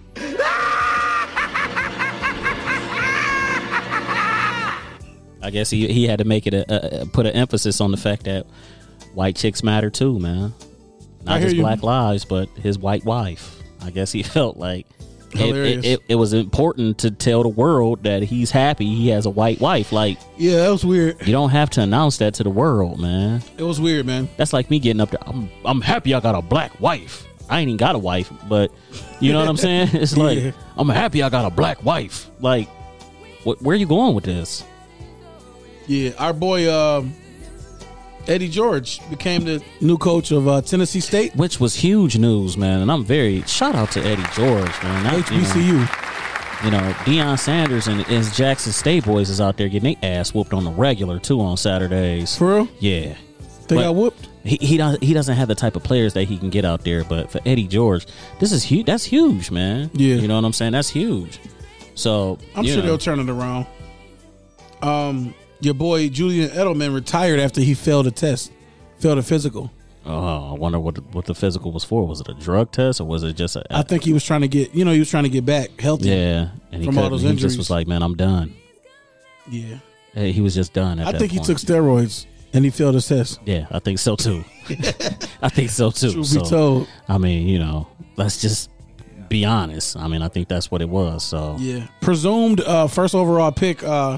I guess he he had to make it a, a put an emphasis on the fact that white chicks matter too, man. I Not hear just you. black lives, but his white wife. I guess he felt like it, Hilarious. it, it, it was important to tell the world that he's happy he has a white wife. Like, yeah, that was weird. you don't have to announce that to the world, man. It was weird, man. That's like me getting up there. I'm, I'm happy I got a black wife. I ain't even got a wife, but you know what I'm saying? It's like, Yeah. I'm happy I got a black wife. Like, wh- where are you going with this? Yeah, our boy um, Eddie George became the new coach of uh, Tennessee State. Which was huge news, man. And I'm very, shout out to Eddie George, man. That, H B C U. You know, you know, Deion Sanders and his Jackson State boys is out there getting their ass whooped on the regular, too, on Saturdays. For real? Yeah. They But- got whooped. He he doesn't he doesn't have the type of players that he can get out there, but for Eddie George, this is huge. That's huge, man. Yeah. You know what I'm saying? That's huge. So I'm you sure know, they'll turn it around. Um, your boy Julian Edelman retired after he failed a test, failed a physical. Oh, I wonder what the, what the physical was for. Was it a drug test or was it just a? I think he was trying to get, you know, he was trying to get back healthy. yeah, and he From all couldn't. those He injuries. just was like, man, I'm done. Yeah. Hey, he was just done. At I that think he point. took steroids and he failed his test. Yeah, I think so too. I think so too. Truth So, be told. I mean, you know, let's just be honest. I mean, I think that's what it was. So Yeah. Presumed uh, first overall pick, uh,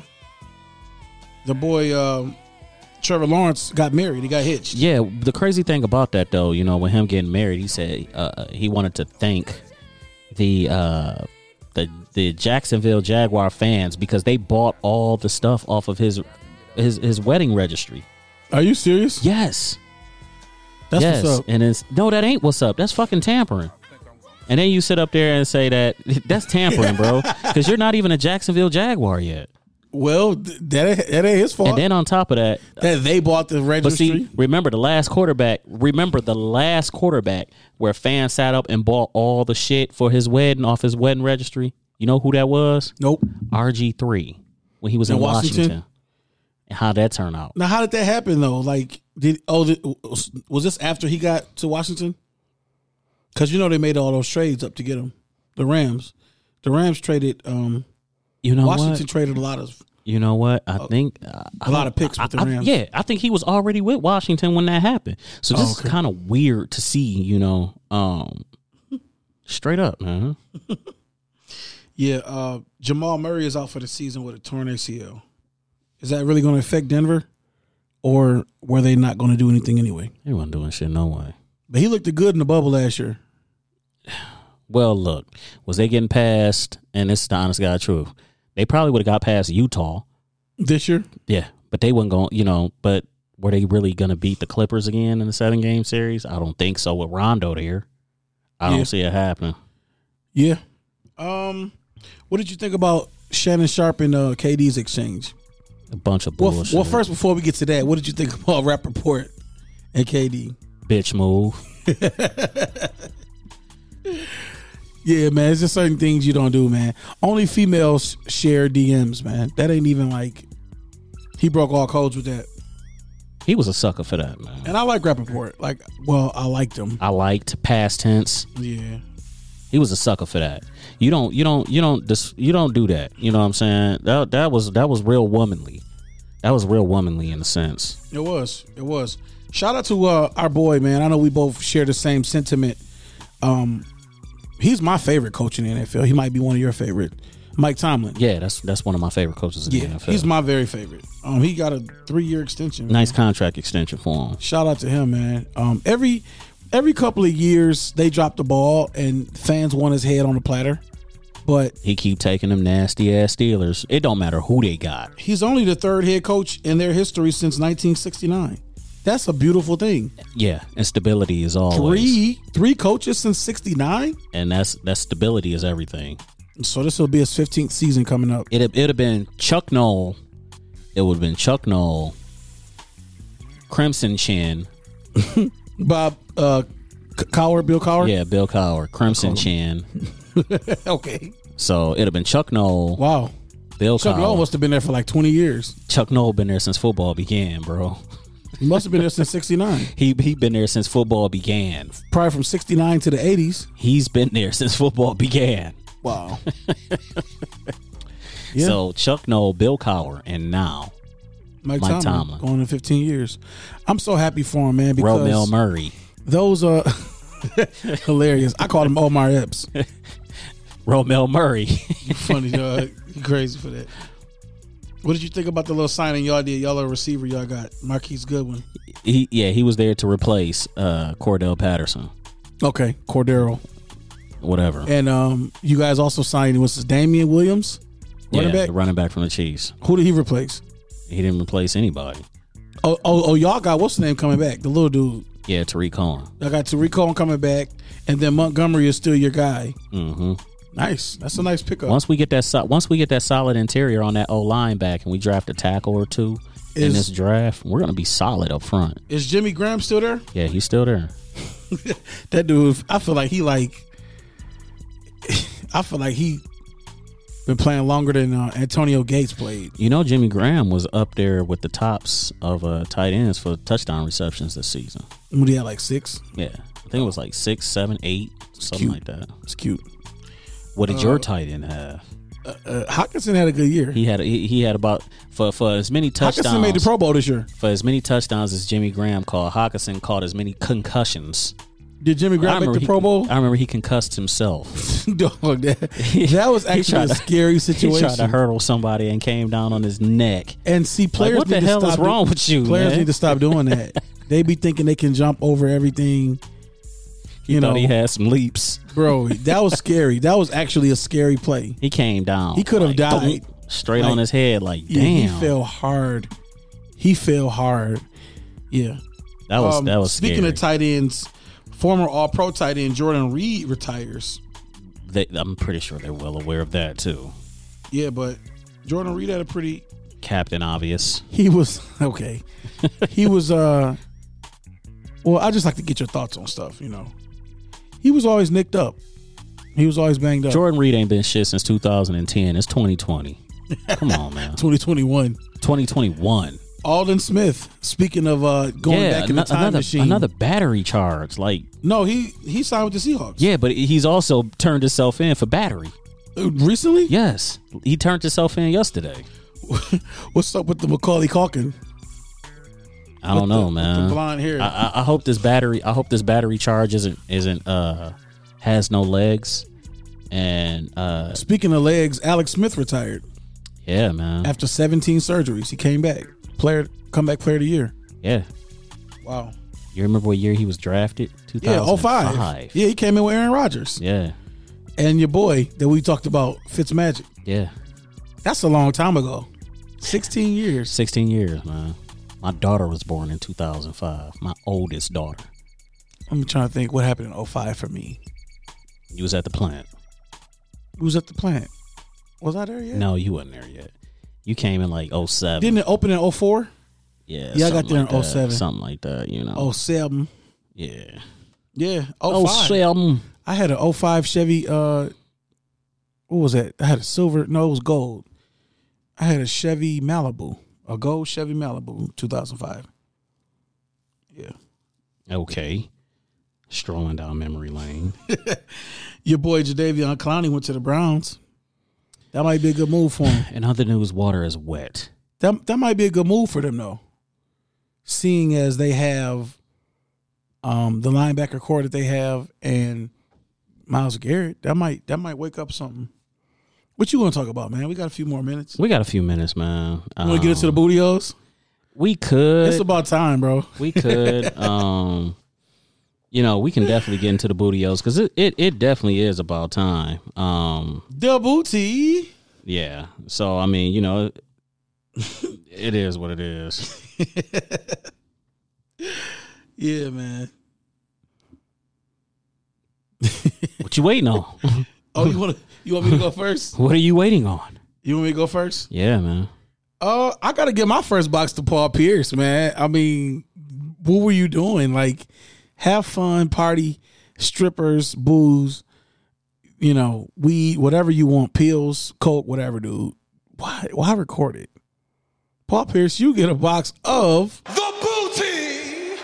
the boy um, Trevor Lawrence got married. He got hitched. yeah, the crazy thing about that though, you know, with him getting married, he said uh, he wanted to thank the uh, the the Jacksonville Jaguar fans because they bought all the stuff off of his his his wedding registry. Are you serious? Yes. That's yes. what's up. And it's no, that ain't what's up. That's fucking tampering. And then you sit up there and say that that's tampering, bro, because you're not even a Jacksonville Jaguar yet. Well, th- that ain't, that ain't his fault. And then on top of that, that they bought the but registry. see, remember the last quarterback. Remember the last quarterback where fans sat up and bought all the shit for his wedding off his wedding registry. You know who that was? Nope. R G three when he was in, In Washington? Washington. How'd that turn out? Now, how did that happen though? Like, did oh, did, was this after he got to Washington? Because you know they made all those trades up to get him. The Rams, the Rams traded. Um, You know Washington what? traded a lot of You know what? I think uh, a lot of picks with the I- I- Rams. yeah, I think he was already with Washington when that happened. So this Oh, okay. is kind of weird to see. You know, um, straight up, man. yeah. Uh, Jamal Murray is out for the season with a torn A C L. Is that really going to affect Denver, or were they not going to do anything anyway? He wasn't doing shit. No way. But he looked good in the bubble last year. Well, look, was they getting past? And this is the honest God truth. They probably would have got past Utah. This year, Yeah, but they weren't going. You know, but were they really going to beat the Clippers again in the seven game series? I don't think so. With Rondo there, I Yeah. don't see it happening. yeah. Um, what did you think about Shannon Sharp and uh, K D's exchange? A bunch of Well, bullshit. well, first before we get to that, what did you think about Rappaport and K D? bitch move. Yeah, man, it's just certain things you don't do, man. Only females share D Ms, man. That ain't even like he broke all codes with that. He was a sucker for that, man. And I like Rappaport. Like, well, I liked him. I liked past tense. Yeah. He was a sucker for that. You don't, you don't, you don't, dis, you don't do that. You know what I'm saying? That that was that was real womanly. That was real womanly in a sense. It was. It was. Shout out to uh, our boy, man. I know we both share the same sentiment. Um, he's my favorite coach in the N F L. He might be one of your favorite, Mike Tomlin. Yeah, that's that's one of my favorite coaches in Yeah, the N F L. he's my very favorite. Um, he got a three year extension. Nice contract extension for him. Shout out to him, man. Um, every every couple of years they drop the ball and fans want his head on the platter, but He keep taking them nasty ass Steelers. It don't matter who they got. he's only the third head coach in their history since nineteen sixty-nine. That's a beautiful thing. Yeah, and stability is always Three three coaches since sixty-nine. and that's that stability is everything. So this will be his fifteenth season coming up. It it'd have been Chuck Noll. It would have been Chuck Noll, Crimson Chin. Bob uh, C- Cowher, Bill Cowher. Yeah, Bill Cowher, Crimson Chin. Okay. So it'd have been Chuck Noll, Wow. Bill Chuck Cowher. Noll must have been there for like twenty years. Chuck Noll been there since football began, bro. He must have been there since sixty-nine. He he been there since football began. Probably from sixty-nine to the eighties. He's been there since football began. Wow. Yeah. So Chuck Noll, Bill Cowher, and now Mike, Mike Tomlin, Tomlin. going in fifteen years. I'm so happy for him, man, because Romel Murray. those are hilarious. I call him Omar Epps. Romel Murray. Funny, dog. You crazy for that. What did you think about the little signing y'all did? Y'all a receiver y'all got. Marquise Goodwin. he yeah, he was there to replace uh, Cordell Patterson. Okay. Cordero. Whatever. And um, you guys also signed, what's this, Damian Williams? Running yeah, back? the running back from the Chiefs. Who did he replace? He didn't replace anybody. Oh, oh, oh, y'all got what's the name coming back? The little dude. Yeah, Tariq Cohen. I got Tariq Cohen coming back, and then Montgomery is still your guy. Mm-hmm. Nice. That's a nice pickup. Once we get that so- once we get that solid interior on that O line back, and we draft a tackle or two in Is- this draft, we're gonna be solid up front. Is Jimmy Graham still there? Yeah, he's still there. That dude, I feel like he like, I feel like he been playing longer than uh, Antonio Gates played. You know, Jimmy Graham was up there with the tops of uh, tight ends for touchdown receptions this season. When he had like six. Yeah, I think it was like six, seven, eight, something Cute. like that. It's cute. What did your tight end have? Uh, Hawkinson had a good year. He had he, he had about for for as many touchdowns. Hawkinson made the Pro Bowl this year. For as many touchdowns as Jimmy Graham caught, Hawkinson caught as many concussions. Did Jimmy I Graham make remember the he- Pro Bowl? I remember he concussed himself. Dog, that, that was He actually tried a to- scary He situation. tried to hurdle somebody and came down on his neck. And see, players what the need to hell stop is wrong with you, Players man? need to stop doing that. They be thinking they can jump over everything. He You thought know, he had some leaps. bro, that was scary. That was actually a scary play. He came down. He could have like, died. thump, straight Like, on his head. Like, Yeah, damn, he fell hard. He fell hard. Yeah. that was Um, that was speaking scary. of tight ends, former All Pro tight end Jordan Reed retires. They, I'm pretty sure they're well aware of that too. Yeah, but Jordan Reed had a pretty. Captain Obvious. He was okay. He was. uh Well, I just like to get your thoughts on stuff. You know, he was always nicked up. He was always banged up. Jordan Reed ain't been shit since two thousand ten. It's twenty twenty. Come on, man. twenty twenty-one. twenty twenty-one. Alden Smith. Speaking of uh, going yeah, back in the ano- time another, machine, another battery charge. Like, no, he he signed with the Seahawks. yeah, but he's also turned himself in for battery. Uh, recently. Yes, he turned himself in yesterday. What's up with the Macaulay Culkin? I don't With know, the- with man. the blonde hair. I, I, I hope this battery. I hope this battery charge isn't isn't uh has no legs. And uh Speaking of legs, Alex Smith retired yeah, man. after seventeen surgeries. He came back, player, comeback player of the year. Yeah, Wow. you remember what year he was drafted? two Yeah, thousand oh five. Yeah, he came in with Aaron Rodgers Yeah, and your boy that we talked about, Fitzmagic. yeah. That's a long time ago. Sixteen years. Sixteen years, man. My daughter was born in two thousand five. My oldest daughter. I'm trying to think what happened in oh five for me. You was at the plant. Who was at the plant? Was I there yet? No, you wasn't there yet. You came in like oh seven. Didn't it open in oh four? Yeah, Yeah, I got something there in like that. oh seven. Something like that, you know. oh seven. Yeah. Yeah. Oh oh five. seven. I had an oh five Chevy. Uh, what was that? I had a silver. No, it was gold. I had a Chevy Malibu, a gold Chevy Malibu, two thousand five. Yeah. Okay. Strolling down memory lane. Your boy Jadeveon Clowney went to the Browns. That might be a good move for him. In other news, water is wet. That that might be a good move for them though. Seeing as they have um, the linebacker core that they have and Myles Garrett, that might that might wake up something. What you want to talk about, man? We got a few more minutes. We got a few minutes, man. You want to get into the bootios? We could. It's about time, bro. We could. um, you know, we can definitely get into the bootios because it, it, it definitely is about time. Um, The booty. yeah. So, I mean, you know, it is what it is. Yeah, man. What you waiting on? Oh, you want to? You want me to go first? What are you waiting on? You want me to go first? Yeah, man. Uh, I gotta get my first box to Paul Pierce, man. I mean, what were you doing? Like, have fun, party, strippers, booze, you know, weed, whatever you want, pills, coke, whatever, dude. Why? Why record it? Paul Pierce, you get a box of The booty.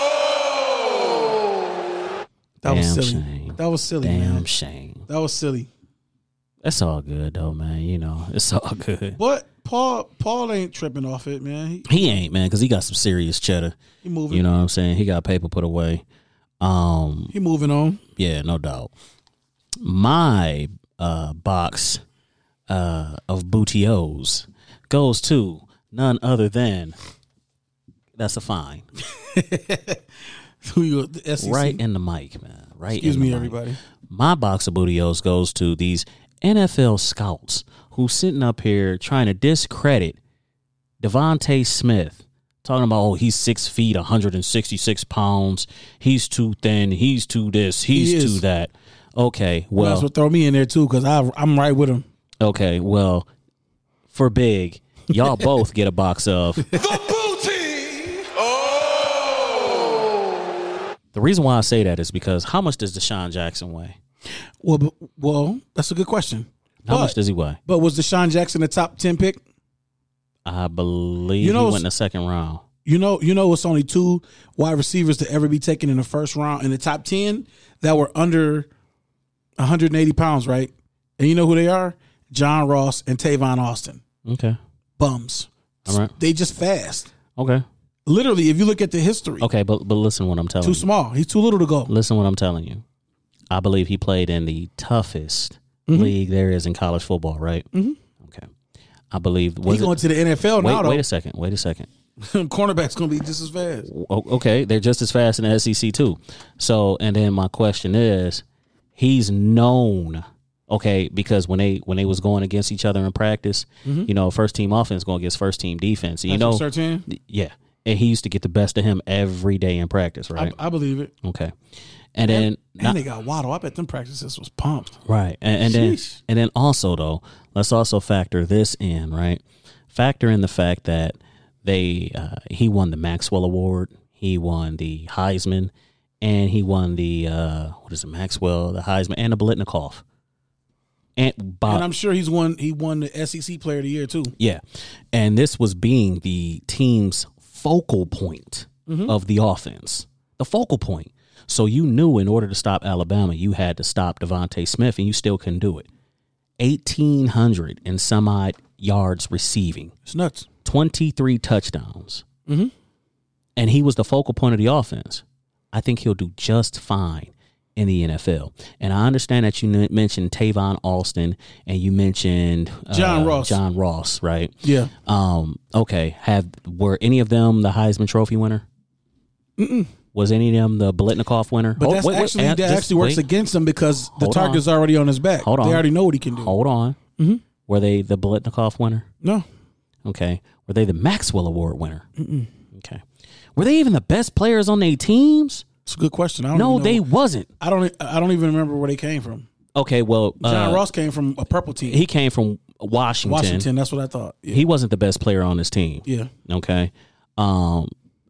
Oh. that was Damn silly. shame. That was silly, Damn man. shame. That was silly. It's all good though, man. You know, it's all good. But Paul, Paul ain't tripping off it, man. He, He ain't, man, because he got some serious cheddar. he moving. You know what I'm saying? He got paper put away. Um, he moving on. yeah, no doubt. My uh, box uh, of bootios goes to none other than that's a fine. Who you? The S E C? Right in the mic, man. Right. Excuse in the me, mic. everybody. My box of bootios goes to these N F L scouts who sitting up here trying to discredit Devontae Smith, talking about, oh, he's six feet, one hundred sixty-six pounds. He's too thin. He's too this. He's He is. too that. Okay, Well, well, that's what throw me in there too, because I I'm right with him. okay, well, for big, y'all both get a box of. The booty. Oh. The reason why I say that is because how much does Deshaun Jackson weigh? Well, but, well, that's a good question. How but, much does he weigh? But was Deshaun Jackson a top ten pick? I believe You know, he went in the second round. You know, you know, it's only two wide receivers to ever be taken in the first round in the top ten that were under one hundred eighty pounds, right? And you know who they are? John Ross and Tavon Austin. Okay. Bums. All right. They just fast. Okay. Literally, if you look at the history, Okay, but but listen what I'm telling too you. small. He's too little to go. Listen what I'm telling you. I believe he played in the toughest league there is in college football, right? Mm-hmm. Okay. I believe was He's it, going to the N F L wait, now, though. wait a second. Wait a second. Cornerback's going to be just as fast. O- Okay, they're just as fast in the S E C too. So, and then my question is, he's known, okay, because when they when they was going against each other in practice, you know, first team offense going against first team defense. And you That's know, what Surtain? yeah, and he used to get the best of him every day in practice, right? I, I believe it. okay, and then And not- they got Waddle. I bet them practices was pumped. right, and, and then Sheesh. and then also though, let's also factor this in, right? Factor in the fact that they uh, he won the Maxwell Award, he won the Heisman, and he won the uh, what is it, Maxwell, the Heisman, and the Biletnikoff. And, by, And I'm sure he's won. He won the S E C Player of the Year too. yeah. And this was being the team's focal point Mm-hmm. of the offense. The focal point. So you knew in order to stop Alabama, you had to stop Devontae Smith, and you still couldn't do it. eighteen hundred and some odd yards receiving. It's nuts. twenty-three touchdowns. Mm-hmm. And he was the focal point of the offense. I think he'll do just fine in the N F L. And I understand that you n- mentioned Tavon Austin and you mentioned uh, John Ross. John Ross, right? Yeah. Um. Okay. Have were any of them the Heisman Trophy winner? Mm-mm. Was any of them the Biletnikoff winner? But Oh, that's wait, wait, actually and that just actually works wait. against him because the Hold target's on. already on his back. Hold on. They already know what he can do. Hold on. Mm-hmm. Were they the Biletnikoff winner? No. Okay. Were they the Maxwell Award winner? Mm-mm. Okay. Were they even the best players on their teams? It's a good question. I don't No, even know. they wasn't. I don't. I don't even remember where they came from. Okay, well, John uh, Ross came from a purple team. he came from Washington. Washington. That's what I thought. Yeah. He wasn't the best player on this team. yeah. Okay. Um,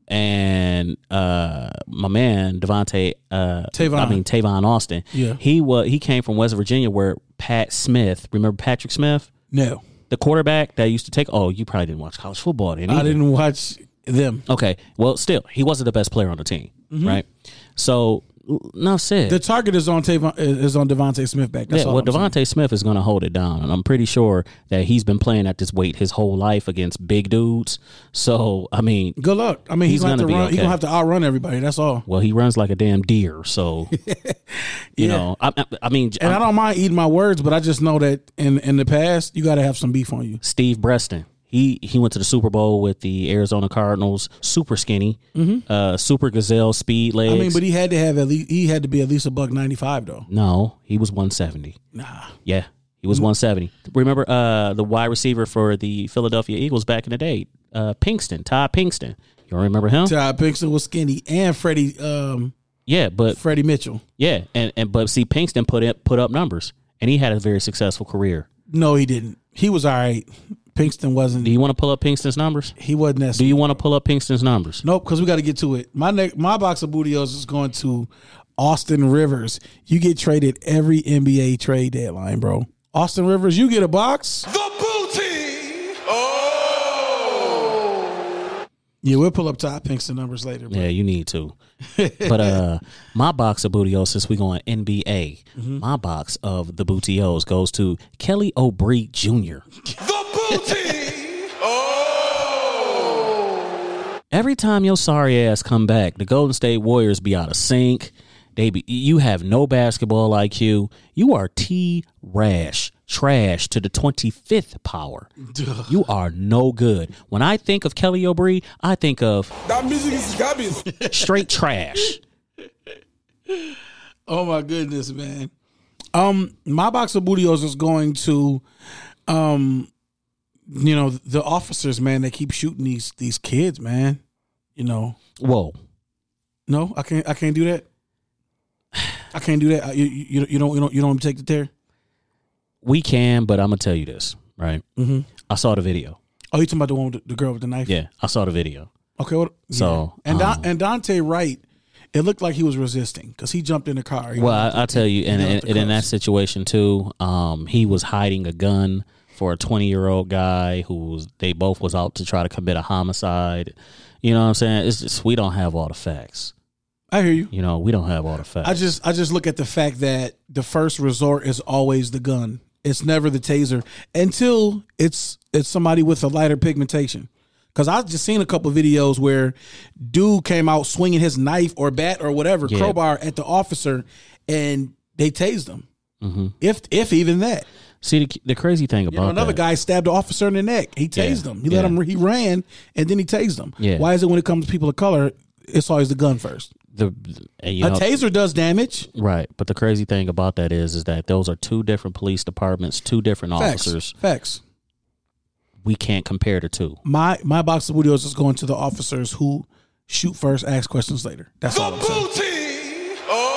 and uh, my man Devontae, uh, Tavon. I mean Tavon Austin. Yeah. He was. He came from West Virginia, where Pat Smith. Remember Patrick Smith, No. the quarterback that used to take. Oh, you probably didn't watch college football, then. I either. didn't watch them. Okay. Well, still, he wasn't the best player on the team, right? So, enough said. Mm-hmm. The target is on Tavon, is on Devontae Smith back. That's yeah, all well, I'm saying. Devontae Smith is going to hold it down, and I'm pretty sure that he's been playing at this weight his whole life against big dudes. So, I mean, Good luck. I mean, he's, He's gonna, have gonna to be run. okay. He's gonna have to outrun everybody. That's all. well, he runs like a damn deer. So, you Yeah. know, I, I, I mean, And I I'm- don't mind eating my words, but I just know that in in the past, you got to have some beef on you. Steve Breston. He he went to the Super Bowl with the Arizona Cardinals. Super skinny, uh, super gazelle speed legs. Mm-hmm. I mean, but he had to have at least he had to be at least a buck ninety five though. no, he was one seventy. Nah. Yeah, he was one seventy. Remember uh, the wide receiver for the Philadelphia Eagles back in the day, uh, Pinkston, Todd Pinkston. You don't remember him? Todd Pinkston was skinny, and Freddie um Yeah, but Freddie Mitchell. yeah, and, and but see, Pinkston put it put up numbers, and he had a very successful career. No, he didn't. He was all right. Pinkston wasn't. Do you want to pull up Pinkston's numbers? He wasn't that. Do you want to pull up Pinkston's numbers? Nope, because we got to get to it. My neck, my box of bootios is going to Austin Rivers. You get traded every N B A trade deadline, bro. Austin Rivers, you get a box. The booty. Oh. Yeah, we'll pull up Todd Pinkston numbers later. Bro. Yeah, you need to. But uh my box of bootios, since we going N B A, my box of the bootios goes to Kelly Oubre Junior The booty. Oh. Every time your sorry ass come back, the Golden State Warriors be out of sync. They be, you have no basketball I Q. You are T-rash, trash to the twenty-fifth power. You are no good. When I think of Kelly Oubre, I think of That music is garbage. straight trash. Oh my goodness, man. Um, my box of bootios is going to, um, you know, the officers, man. They keep shooting these these kids, man. You know, Whoa. no, I can't. I can't do that. I can't do that. You, you, you don't. You don't. You don't take the tear. We can, but I'm going to tell you this, right? Mm-hmm. I saw the video. Oh, you talking about the one with the, the girl with the knife? Yeah, I saw the video. Okay. What, So, yeah. and Don, um, and Dante Wright, it looked like he was resisting because he jumped in the car. He Well, jumped I, I tell you, and, jumped and, the and in that cuffs. situation too, um, he was hiding a gun for a twenty-year-old guy who was, they both was out to try to commit a homicide. You know what I'm saying? It's just, we don't have all the facts. I hear you. You know, we don't have all the facts. I just I just look at the fact that the first resort is always the gun. It's never the taser until it's it's somebody with a lighter pigmentation. Because I've just seen a couple videos where dude came out swinging his knife or bat or whatever Yeah. crowbar at the officer, and they tased him. Mm-hmm. If if even that, See, the, the crazy thing you know, about another that, guy stabbed the officer in the neck. He tased Yeah. him. He let Yeah. him. He ran and then he tased him. Yeah. Why is it when it comes to people of color, it's always the gun first? the, and, you A know, taser does damage. right? But the crazy thing about that is, is that those are two different police departments, two different Facts. officers. Facts. We can't compare the two. My my box of videos is going to the officers who shoot first, ask questions later. That's all The I'm saying. booty.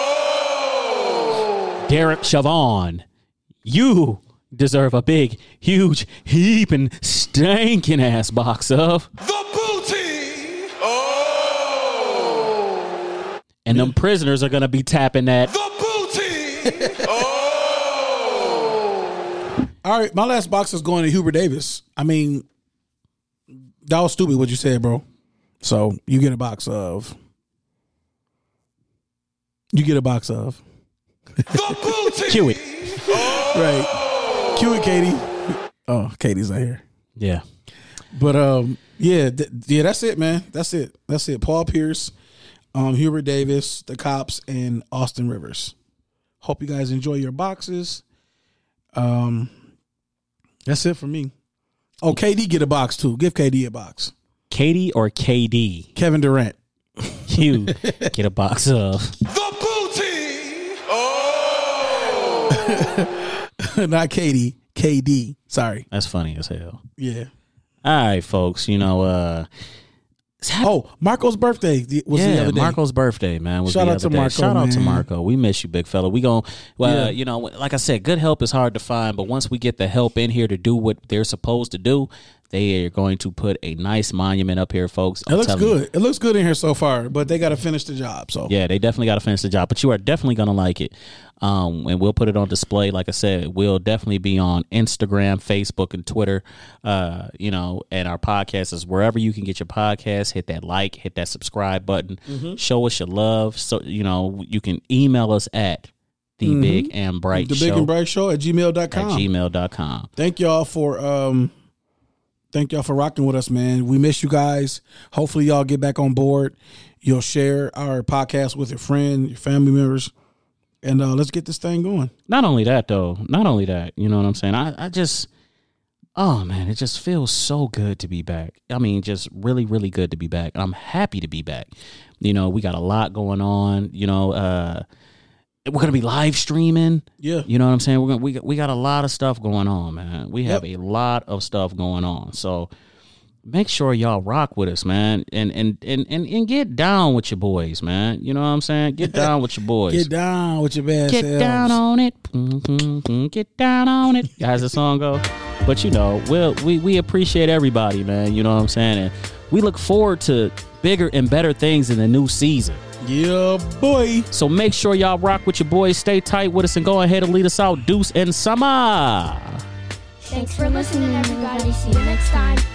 Oh. Derek Chavon, you deserve a big, huge, heaping, stanking ass box of. The booty. Oh. And them prisoners are going to be tapping that. The booty. Oh. All right, my last box is going to Hubert Davis. I mean, that was stupid what you said, bro. So you get a box of. You get a box of. Cue it. Right. Cue it, Katie. Oh, Katie's not here. Yeah. But um, yeah, th- yeah, that's it, man. That's it. That's it. Paul Pierce, um, Hubert Davis, the Cops, and Austin Rivers. Hope you guys enjoy your boxes. Um, that's it for me. Oh, K D get a box too. Give K D a box. Katie or K D? Kevin Durant. You get a box of. The booty. Oh. Not Katie. K D. Sorry. That's funny as hell. Yeah. All right, folks. You know, uh, Oh, Marco's birthday was yeah, the other day. Marco's birthday, man. Was Shout the out other to day. Marco, Shout out to man. Marco. We miss you, big fella. We gon' well, Yeah. you know, like I said, good help is hard to find, but once we get the help in here to do what they're supposed to do, they are going to put a nice monument up here, folks. It I'm looks telling you. good. It looks good in here so far, but they got to finish the job. So Yeah, they definitely got to finish the job, but you are definitely going to like it. Um, and we'll put it on display. Like I said, we'll definitely be on Instagram, Facebook, and Twitter. Uh, you know, and our podcast is wherever you can get your podcast. Hit that like, hit that subscribe button. Mm-hmm. Show us your love. So, you know, you can email us at the Big and Bright the Show Big and Bright Show at gmail dot at com. gmail dot com. Thank y'all for um thank y'all for rocking with us, man. We miss you guys. Hopefully y'all get back on board. You'll share our podcast with your friend, your family members, and uh, let's get this thing going. Not only that, though. Not only that. You know what I'm saying? I, I just, oh, man, it just feels so good to be back. I mean, just really, really good to be back. I'm happy to be back. You know, we got a lot going on. You know, uh, we're going to be live streaming. Yeah. You know what I'm saying? We're gonna, we, got- we got a lot of stuff going on, man. We have Yep. a lot of stuff going on. So make sure y'all rock with us, man. And, and, and, and, and get down with your boys, man. You know what I'm saying? Get down with your boys. Get down with your bad Get selves. down on it. Mm-hmm. Get down on it. How's the song go? But you know, we'll, we we appreciate everybody, man. You know what I'm saying? And we look forward to bigger and better things in the new season. Yeah, boy. So make sure y'all rock with your boys. Stay tight with us and go ahead and lead us out. Deuce and Summer. Thanks for listening, everybody. See you next time.